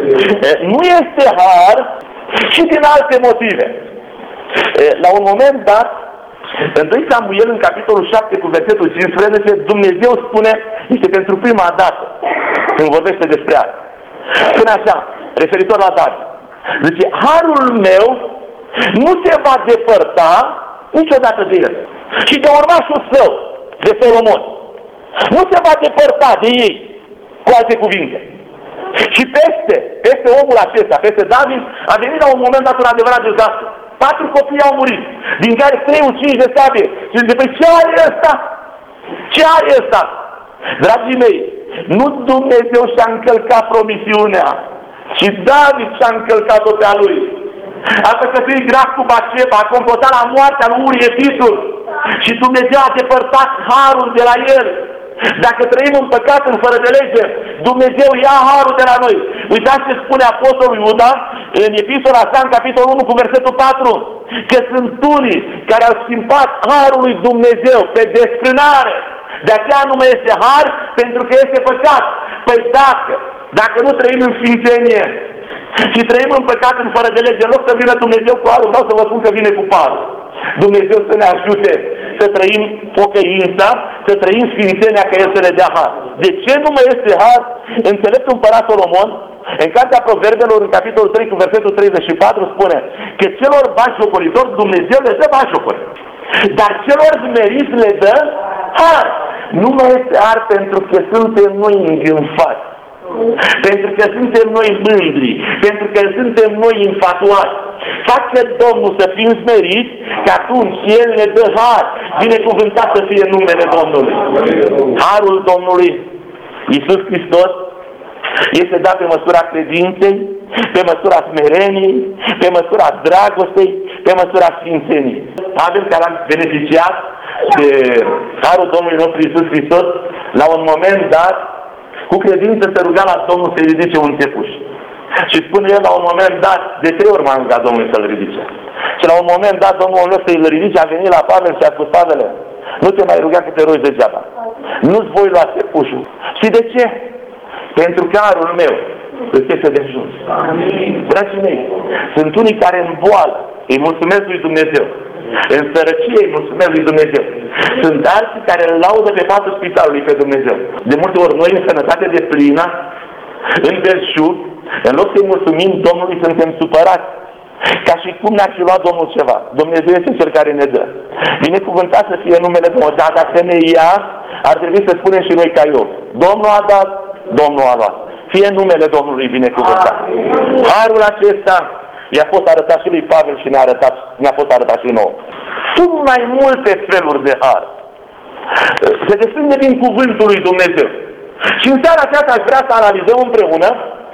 Nu este har și din alte motive. La un moment dat, în doi Samuel, în capitolul șapte, cu versetul cincisprezece, Dumnezeu spune, este pentru prima dată când vorbește despre asta. Spune așa, referitor la David. Zice, harul meu nu se va depărta niciodată de el. Și de urmașul său, de Solomon. Nu se va depărta de ei, cu alte cuvinte. Și peste, peste omul acesta, peste David, a venit la un moment dat un adevărat dezastru. Patru copii au murit, din care trei uciși de sabie. Și zice, păi ce are ăsta? Ce are ăsta? Dragii mei, nu Dumnezeu și-a încălcat promisiunea, ci David și-a încălcat-o pe a lui. A păcătuit grav cu Batseba, a complotat la moartea lui Urie Hitul și Dumnezeu a depărtat harul de la el. Dacă trăim în păcat, în fără de lege, Dumnezeu ia harul de la noi. Uitați ce spune apostolul Iuda în epistola sa, în capitolul unu, cu versetul patru, că sunt unii care au schimbat harul lui Dumnezeu pe desfrânare. De aceea nu mai este har, pentru că este păcat. Păi dacă, dacă nu trăim în sfințenie și trăim în păcat, în fără de lege, în loc să vină Dumnezeu cu harul, vreau să vă spun că vine cu parul. Dumnezeu să ne ajute să trăim pocăința, să trăim sfințenia, că El să ne dea har. De ce nu mai este har? Înțeleptul împărat Solomon, în cartea Proverbelor, în capitolul trei, cu versetul treizeci și patru, spune că celor batjocoritori Dumnezeu le dă batjocori, dar celor smeriți le dă har. Nu mai este har pentru că suntem noi îngânfați, pentru că suntem noi mândri, pentru că suntem noi infatuați. Facă Domnul să fim smeriți, că atunci El ne dă har. Binecuvântat să fie numele Domnului. Harul Domnului Iisus Hristos este dat pe măsura credinței, pe măsura smereniei, pe măsura dragostei, pe măsura sfințeniei. Avem care am beneficiat de harul Domnului nostru Iisus Hristos, la un moment dat, cu credință se ruga la Domnul să-i ridice un țepuș. Și spune el la un moment dat, de trei ori m-a rugat Domnul să-l ridice. Și la un moment dat Domnul meu să-i ridice, a venit la Pavel și a spus, Pavele, nu te mai ruga că te rogi degeaba. Nu-ți voi lua țepușul. Și de ce? Pentru că harul meu îți este de ajuns. Dragii mei, sunt unii care în boală îi mulțumesc lui Dumnezeu. În sărăcie îi mulțumesc lui Dumnezeu. Sunt alții care îl laudă pe patul spitalului pe Dumnezeu. De multe ori noi, în sănătate de plină, în belșug, în loc să-i mulțumim Domnului, suntem supărați. Ca și cum ne-ar fi luat Domnul ceva. Dumnezeu este Cel care ne dă. Binecuvântat să fie numele Domnului. Dar dacă ne ia, ar trebui să spunem și noi ca eu. Domnul a dat, Domnul a luat. Fie numele Domnului binecuvântat. Harul acesta i-a fost arătat și lui Pavel și ne-a arătat, ne-a fost arătat și nouă. Sunt mai multe feluri de har. Se desprinde din cuvântul lui Dumnezeu. Și în seara aceasta aș vrea să analizăm împreună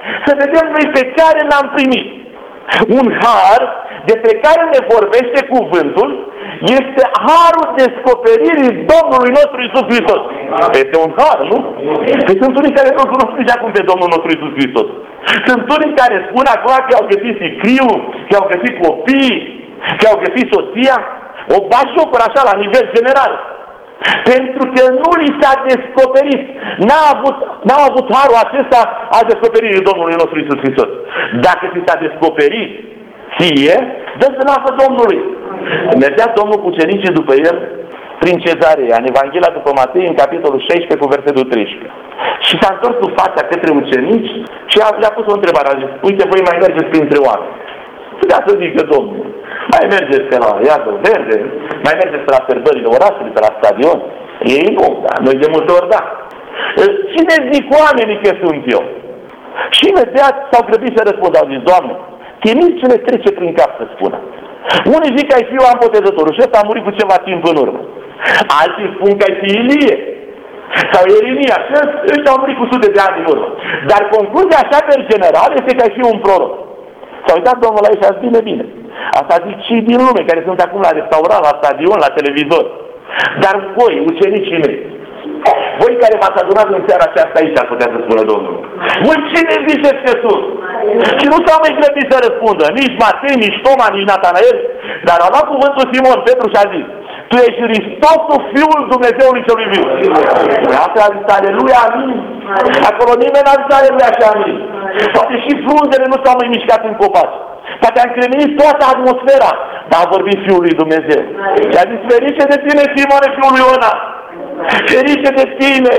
să vedem noi pe care l-am primit. Un har despre care ne vorbește cuvântul este harul descoperirii Domnului nostru Iisus Hristos. Este un har, nu? Păi sunt unii care nu-L cunosc nici acum pe Domnul nostru Iisus Hristos. Sunt unii care spun acum că au găsit sicriul, că au găsit copiii, că au găsit soția. O bașocură așa la nivel general. Pentru că nu li s-a descoperit. N-a avut, n-a avut harul acesta al descoperirii Domnului nostru Iisus Hristos. Dacă ți s-a descoperit ție, dă slavă Domnului. Mergea Domnul cu ucenicii după el prin Cezarea, în Evanghelia după Matei, în capitolul șaisprezece, cu versetul treisprezece. Și s-a întors cu fața către ucenici și le-a pus o întrebare. A zis, uite, voi mai mergeți printre oameni. Putea să zică Domnul, mai mergeți pe la Iadul Verde, mai mergeți pe la sărbările orașului, pe la stadion. Ei nu, da, noi de multe ori da. Cine zic oamenii că sunt eu? Și imediat s-au grăbit să răspundă, au zis, Doamne, chemiți ce le trece prin cap să spună. Unii zic că ai fi Ioan Botezătorul și ăsta a murit cu ceva timp în urmă. Alții spun că ai fi Ilie sau Ieremia și ăștia au murit cu sute de ani în urmă. Dar concluzia așa pe general este că ai fi un proroc. S-a uitat Domnul la ei și a zis, bine, bine. Asta zic și din lume, care sunt acum la restaurant, la stadion, la televizor. Dar voi, ucenicii mei, voi care v-ați adunat în seara aceasta aici, ar putea să spună Domnul. Voi cine ziceți că sunt? Și nu s-au mai grăbit să răspundă, nici Matei, nici Toma, nici Natanael, dar a luat cuvântul Simon Petru și a zis, Tu ești Hristosul, Fiul Dumnezeului Celui Viu. Asta a zis, aleluia, amin. Acolo nimeni n-a zis aleluia și amin. Poate și frunzele nu s-au mai mișcat în copaci. Poate a încremenit toată atmosfera, dar a vorbit Fiul lui Dumnezeu. Și a zis, ferice de tine, Simone, fiul lui Iona. Ferice de tine,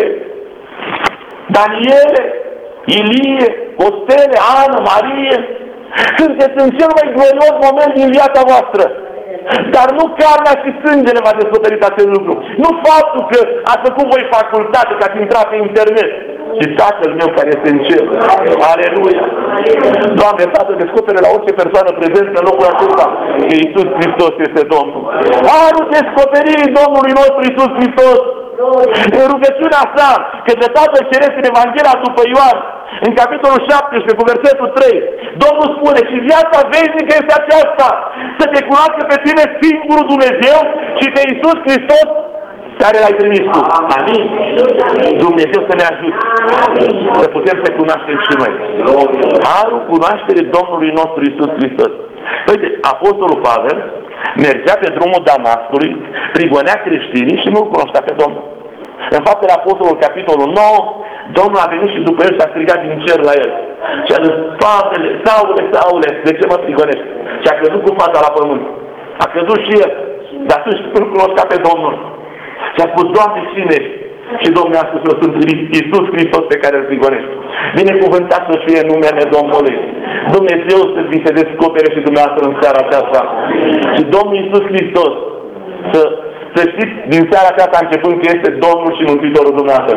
Daniele, Ilie, Costele, Ana, Marie. Sunteți în cel mai glorios moment din viața voastră. Dar nu carnea și sângele v-a descoperit acest lucru. Nu faptul că ați făcut voi facultate, că ați intrat pe internet. Și Tatăl meu care este în cer. Aleluia! Doamne, Tată, descopere la orice persoană prezentă în locul acesta că Iisus Hristos este Domnul. Harul descoperirii Domnului nostru Iisus Hristos. În rugăciunea sa, către Tatăl Ceresc în Evanghelia după Ioan, în capitolul șaptesprezece, cu versetul trei, Domnul spune, și viața veșnică este aceasta, să te cunoască pe tine singurul Dumnezeu și pe Iisus Hristos care l-ai trimis tu. Amin? Dumnezeu să ne ajute să putem să cunoaștem și noi. Harul cunoașterii Domnului nostru Iisus Hristos. Uite, Apostolul Pavel mergea pe drumul Damascului, prigonea creștinii și nu-L cunoștea pe Domnul. În Faptele Apostolului, capitolul nouă, Domnul a venit și după el și a strigat din cer la el. Și a zis, Pavel, Saule, Saule, de ce mă prigonești? Și a căzut cu fața la pământ. A căzut și el, dar atunci nu-L cunoștea pe Domnul. Și a spus, Doamne, cine ești? Și Domnul a spus, eu sunt Iisus Hristos pe care îl prigonești. Binecuvântat să fie numele Domnului. Dumnezeu să vi se descopere și dumneavoastră în seara aceasta. Și Domnul Iisus Hristos să, să știți din seara aceasta începând că este Domnul și Mântuitorul dumneavoastră.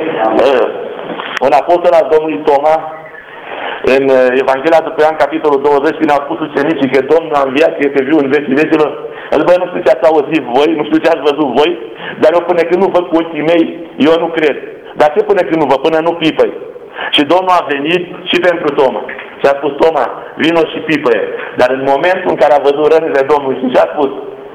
Un apostol al Domnului Toma, în Evanghelia după Ioan, capitolul douăzeci, când au spus ucenicii că Domnul a înviat, că este viu în vecii vecilor, îl băi, nu știu ce ați auzit voi, nu știu ce ați văzut voi, dar eu până când nu văd cu ochii mei, eu nu cred. Dar ce până când nu văd? Până nu pipăi. Și Domnul a venit și pentru Toma. Și a spus, Toma, vino și pipăie. Dar în momentul în care a văzut rănile Domnului, și ce a spus?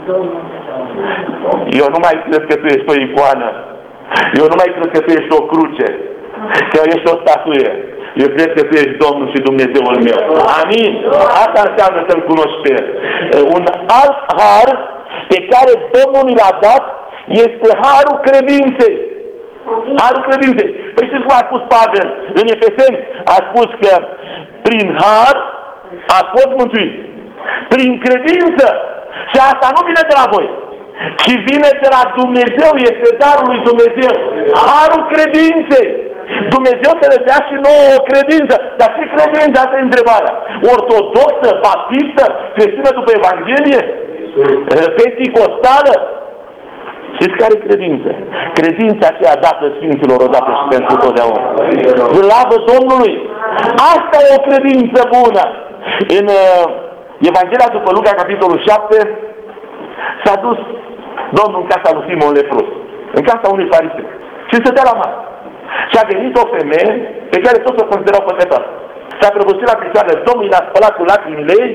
Eu nu mai cred că tu ești o icoană. Eu nu mai cred că tu ești o cruce. Că ești o statuie. Eu cred că tu ești Domnul și Dumnezeul meu. Amin? Asta înseamnă să-L cunoști pe El. Un alt har pe care Domnul mi-l-a dat este harul credinței. Harul credinței. Păi știți cum a spus Pavel în Efeseni? A spus că prin har a fost mântuit. Prin credință. Și asta nu vine de la voi, ci vine de la Dumnezeu. Este darul lui Dumnezeu. Harul credinței. Dumnezeu să le dea și nouă o credință. Dar ce credință? Asta e întrebarea. Ortodoxă, baptistă, creștină după Evanghelie, penticostală. Știți care e credință? Credința aceea dată Sfinților odată și pentru totdeauna. Slavă Domnului! Asta e o credință bună. În uh, Evanghelia după Luca, capitolul șapte, s-a dus Domnul în casa lui Simon Lepros, în casa unui fariseu. Și stătea la masă. Și a venit o femeie pe care toți o considerau păcătoasă. s-a prăbușit la picioarele Domnului, l-a spălat cu lacrimile ei,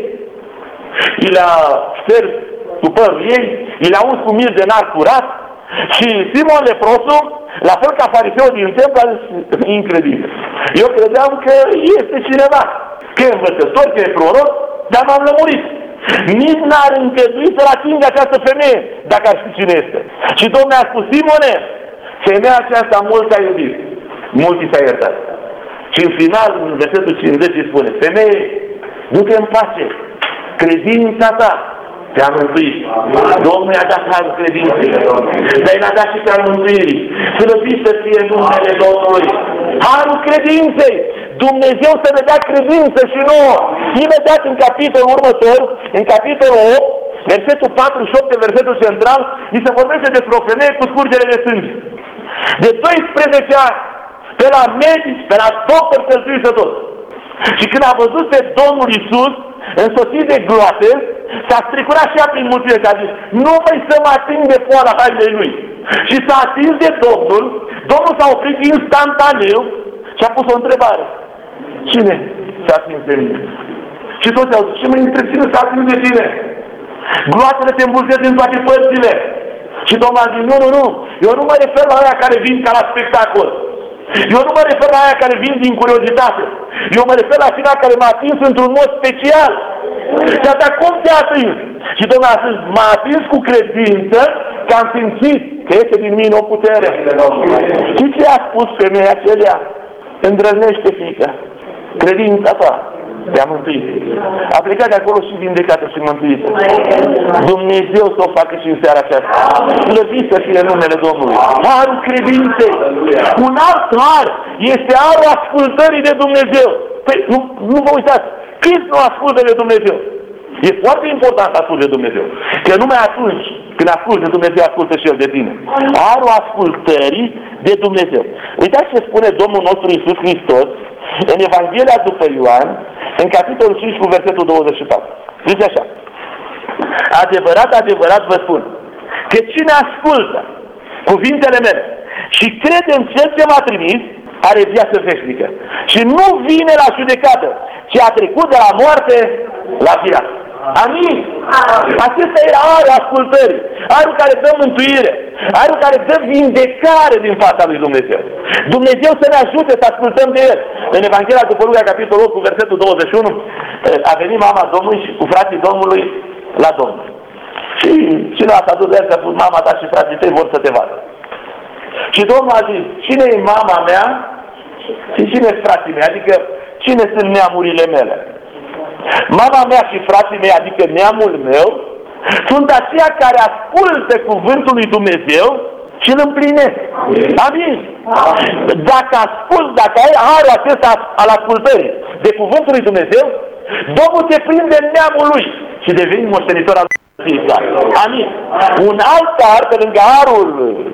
i le-a șters cu părul ei, i le-a uns cu mir de nar curat și Simon leprosul, la fel ca fariseul din templu, a zis, incredibil. Eu credeam că este cineva, că e învățător, că e proroc, dar m-am lămurit. Nici n-ar încădui să-l atingă această femeie, dacă ar ști cine este. Și Domnul a spus, Simone, femeia aceasta mult a iubit, mult i s-a iertat. Și în final, în versetul cincizeci, îi spune, femeie, du-te în pace, credința ta te-a mântuit. Domnul i-a dat harul credinței, dar i-a dat și pe al mântuirii. Slăvit să fie numele Domnului. Harul credinței. Dumnezeu să ne dea credință și nouă. Imediat în capitolul următor, în capitolul opt, versetul patruzeci și opt, versetul central, ni se vorbește despre o femeie cu scurgere de sânge. De doisprezece ani, pe la medici, pe la doctor călțuiți tot. Și când a văzut pe Domnul Iisus, însoțit de gloate, s-a stricurat și ea prin mulțime și a zis, nu mai să mă ating de poala hainei lui. Și s-a atins de Domnul, Domnul s-a oprit instantaneu și a pus o întrebare. Cine s-a atins de mine? Și toți au zis, ce mă întreb, cine s-a atins de tine? Gloatele se îmbulzesc din toate părțile. Și Domnul a zis, nu, nu, nu, eu nu mă refer la aia care vin ca la spectacol. Eu nu mă refer la aia care vin din curiozitate. Eu mă refer la cineva care m-a atins într-un mod special. Și asta cum te-a atins? Și Domnul a zis, m-a atins cu credință că am simțit că este din mine o putere. Și ce a spus femeia acelea? Îndrăznește, fiică, credința ta te-a mântuit. A plecat de acolo și vindecată și mântuită. Dumnezeu să o facă și în seara aceasta. Slăvit să fie numele Domnului. Harul credinței. Un alt har este harul ascultării de Dumnezeu. Păi, nu, nu vă uitați. Cât nu ascultă de Dumnezeu? E foarte important să asculți de Dumnezeu. Că numai atunci când asculți de Dumnezeu, ascultă și El de tine. Harul ascultării de Dumnezeu. Uitați ce spune Domnul nostru Iisus Hristos în Evanghelia după Ioan, în capitolul cinci cu versetul douăzeci și patru. Zice așa. Adevărat, adevărat vă spun că cine ascultă cuvintele mele și crede în Cel ce m-a trimis, are viață veșnică. Și nu vine la judecată, ci a trecut de la moarte la viață. Amin? Acesta era arul ascultării, arul care dă mântuire, arul care dă vindecare din fața lui Dumnezeu. Dumnezeu să ne ajute să ascultăm de El. În Evanghelia după Luca, capitolul opt, cu versetul douăzeci și unu, a venit mama Domnului și cu frații Domnului la Domnul. Și cineva s-a dus de el și a spus, mama ta și frații tăi vor să te vadă. Și Domnul a zis, cine e mama mea și cine sunt frații mei? Adică cine sunt neamurile mele? Mama mea și frații mei, adică neamul meu, sunt aceia care ascultă cuvântul lui Dumnezeu și îl împlinesc. Amin? Dacă asculți, dacă ai harul acesta al ascultării de cuvântul lui Dumnezeu, Domnul te prinde în neamul lui și deveni moștenitor al lui. Amin? Un alt har, pe lângă harul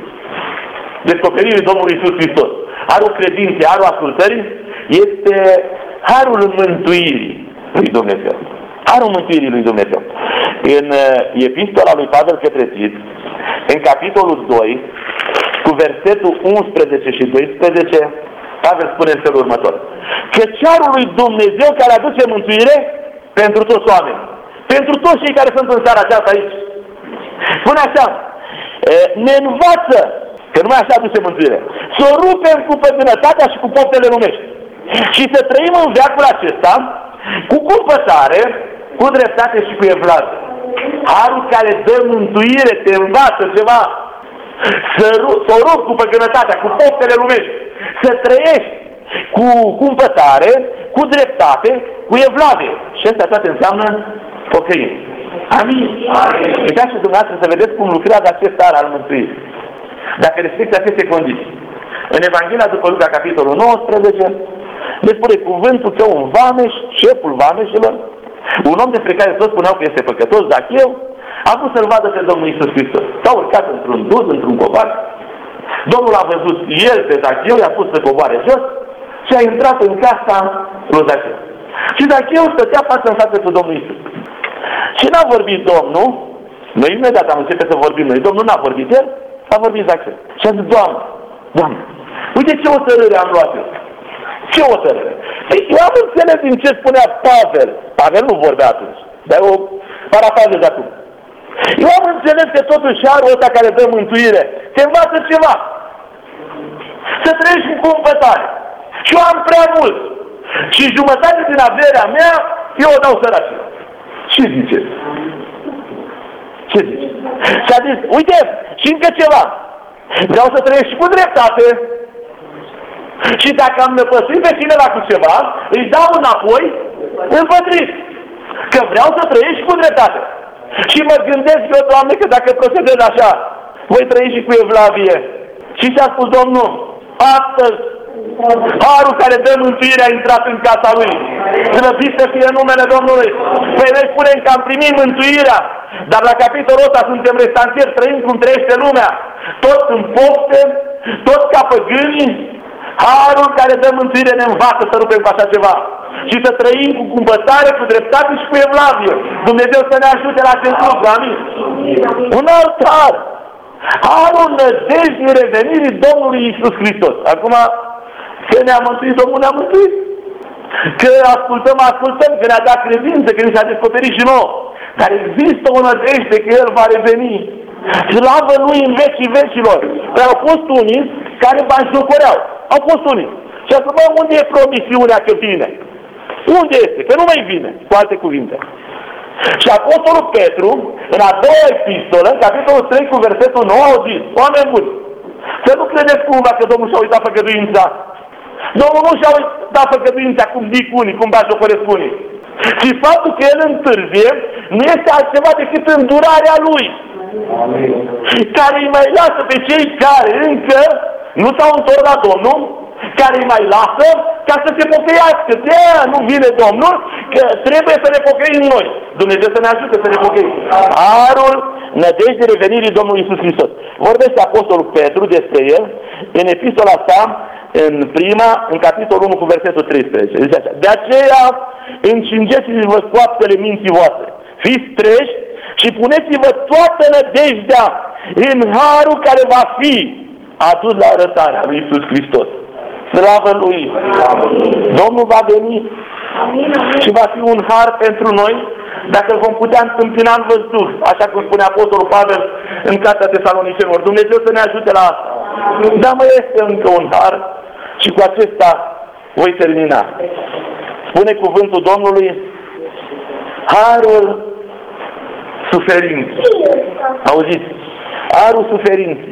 descoperirii Domnului Iisus Hristos, harul credinței, harul ascultării, este harul mântuirii lui Dumnezeu. Harul mântuirii lui Dumnezeu. În epistola lui Pavel către Tit, în capitolul doi, cu versetul unsprezece și doisprezece, Pavel spune în felul următor. Căci harul lui Dumnezeu care aduce mântuire pentru toți oamenii. Pentru toți cei care sunt în seara aceasta aici. Spune așa, ne învață, că numai așa aduce mântuire, să o rupem cu păgânătatea și cu poftele lumești. Și să trăim în veacul acesta cu cumpătare, cu dreptate și cu evlavie. Harul care dă mântuire, te învață ceva, să, să o rup cu păgânătatea, cu poftele lumești, să trăiești cu cumpătare, cu dreptate, cu evlavie. Și asta toate înseamnă pocăință. Amin. Uitați și dumneavoastră să vedeți cum lucrează acest har al mântuirii. Dacă respecti aceste condiții. În Evanghelia după Luca, capitolul nouăsprezece, ne spune cuvântul că un vameș, șeful vameșilor, un om despre care toți spuneau că este păcătos, Zacheu, a vrut să-L vadă pe Domnul Iisus Hristos. S-a urcat într-un duz, într-un copac. Domnul a văzut el pe Zacheu, i-a pus să coboare jos și a intrat în casa lui Zacheu. Și Zacheu stătea față în față cu Domnul Iisus. Și n-a vorbit Domnul, noi imediat am început să vorbim noi, Domnul n-a vorbit el, a vorbit Zacheu. Și a zis, Doamne, Doamne, uite ce hotărâre am luat eu. Ce hotărâre? Păi eu am înțeles din ce spunea Pavel. Pavel nu vorbea atunci, dar o parafrazez acum. Eu am înțeles că totuși harul ăsta care dă mântuire te învață ceva. Să trăiești cu cumpătare. Și eu am prea mult. Și jumătate din averea mea eu o dau săracilor. Ce ziceți? Ce ziceți? Și a zis, uite, și încă ceva. Vreau să trăiesc și cu dreptate. Și dacă am năpăsit pe cineva cu ceva, îi dau înapoi împătrit. Că vreau să trăiesc cu dreptate. Și mă gândesc eu, Doamne, că dacă procedez așa, voi trăi și cu evlavie. Și ce a spus Domnul? Astăzi, harul care dă mântuire a intrat în casa lui. Slăvit să fie numele Domnului. Păi noi spunem că am primit mântuirea, dar la capitolul ăsta suntem restantieri, trăim cum trăiește lumea. Tot în pofte, tot ca păgânii. Harul care dă mântuire ne învață să rupem cu așa ceva. Și să trăim cu cumpătare, cu dreptate și cu evlavie. Dumnezeu să ne ajute la acest lucru, amin? Un alt har. Harul nădejdii revenirii Domnului Iisus Hristos. Acum, că ne-a mântuit, Domnul ne-a mântuit. Că ascultăm, ascultăm, că ne-a dat credință, că ne s-a descoperit și nouă. Dar există o nădejde că El va reveni. Slavă Lui în vecii vecilor. Că au fost unii care banjocoreau. Au fost unii. Și acum, bă, unde e promisiunea că vine? Unde este? Că nu mai vine, cu alte cuvinte. Și Apostolul Petru, în a doua epistolă, în capitolul trei cu versetul nouă, au zis, oameni buni, să nu credeți cumva că Domnul și-a uitat făgăduința. Domnul nu și-a uitat făgăduința cum zic unii, cum bajocoresc unii. Și faptul că El întârzie nu este altceva decât îndurarea Lui. Amin. Care îi mai lasă pe cei care încă nu s-au întors la Domnul, care îi mai lasă ca să se pocăiască. De aia nu vine Domnul, că trebuie să ne pocăim noi. Dumnezeu să ne ajute să ne pocăim. Harul nădejdii revenirii Domnului Iisus Hristos. Vorbește Apostolul Petru despre el în epistola sa, în prima, în capitolul unu cu versetul treisprezece. Zice așa, de aceea încingeți-vă coaptele minții voastre, fiți treji și puneți-vă toată nădejdea în harul care va fi adus la arătarea lui Iisus Hristos. Slavă Lui! Amin. Domnul va veni. Amin. Și va fi un har pentru noi dacă îl vom putea întâmpina în văzduh, așa cum spune Apostolul Pavel în Cartea Tesalonicenilor. Dumnezeu să ne ajute la asta. Amin. Dar mai este încă un har și cu acesta voi termina. Spune cuvântul Domnului, harul suferinței. Auziți? Harul suferinței.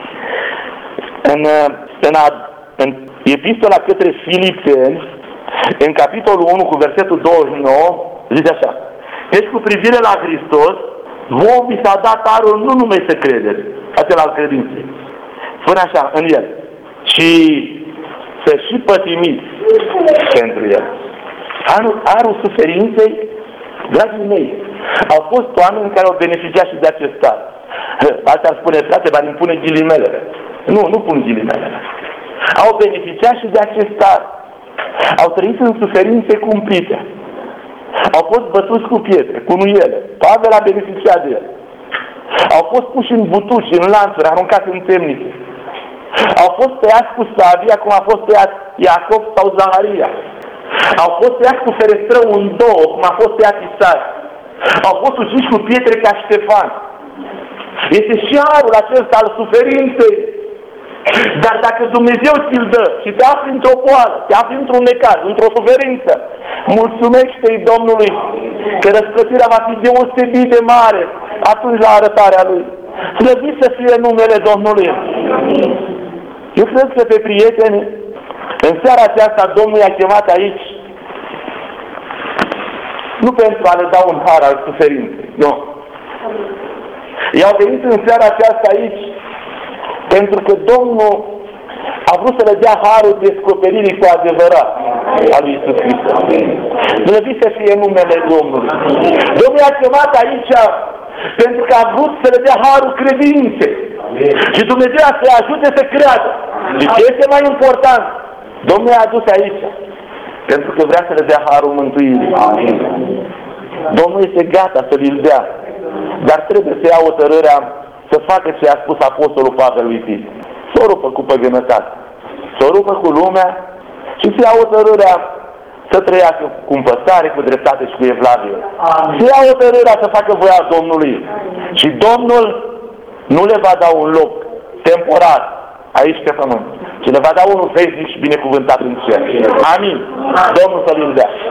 În, în, în epistola către Filipeni, în capitolul unu cu versetul douăzeci și nouă, zice așa, deci cu privire la Hristos, vouă vi s-a dat harul nu numai să credeți, acela al credinței, spune așa, în el, și să și pătimiți pentru el. Harul, harul suferinței, dragii mei, au fost oameni care au beneficiat și de acest har. Asta ar spune, frate, dar îmi pune ghilimelele. Nu, nu pun ghilimelele. Au beneficiat și de acest har. Au trăit în suferințe cumplite. Au fost bătuți cu pietre, cu nuiele. Pavel a beneficiat de el. Au fost puși în butuci, în lanțuri, aruncați în temnițe. Au fost tăiați cu sabia, cum a fost tăiat Iacov sau Zaharia. Au fost tăiați cu ferestrău în două, cum a fost tăiat Isai. Au fost uciși cu pietre ca Ștefan. Este și harul acesta al suferinței. Dar dacă Dumnezeu ți-l dă și te afli într-o poală, te afli într-un necaz, într-o suferință, mulțumește-i Domnului că răsplătirea va fi deosebit de mare atunci la arătarea Lui. Slăvit să fie numele Domnului. Eu cred că pe prieteni, în seara aceasta Domnul i-a chemat aici nu pentru a le da un har al suferinței, nu. I-au venit în seara aceasta aici pentru că Domnul a vrut să le dea harul descoperirii cu adevărat al lui Iisus Hristos. Slăvit să fie numele Domnului. Domnul i-a chemat aici pentru că a vrut să le dea harul credinței. Și Dumnezeu să-i ajute să creadă. Și ce este mai important? Domnul i-a adus aici pentru că vrea să le dea harul mântuirii. Domnul este gata să li-l dea. Dar trebuie să ia hotărârea să facă ce a spus Apostolul Pavel lui Tit. Să o rupă cu păgânătate, să o rupă cu lumea și să ia hotărârea să trăiască cu învățare, cu dreptate și cu evlavie. Să ia hotărârea să facă voia Domnului. Și Domnul nu le va da un loc temporar aici pe pământ, ci le va da unul veșnic și binecuvântat în cer. Amin. Domnul să-l îndea.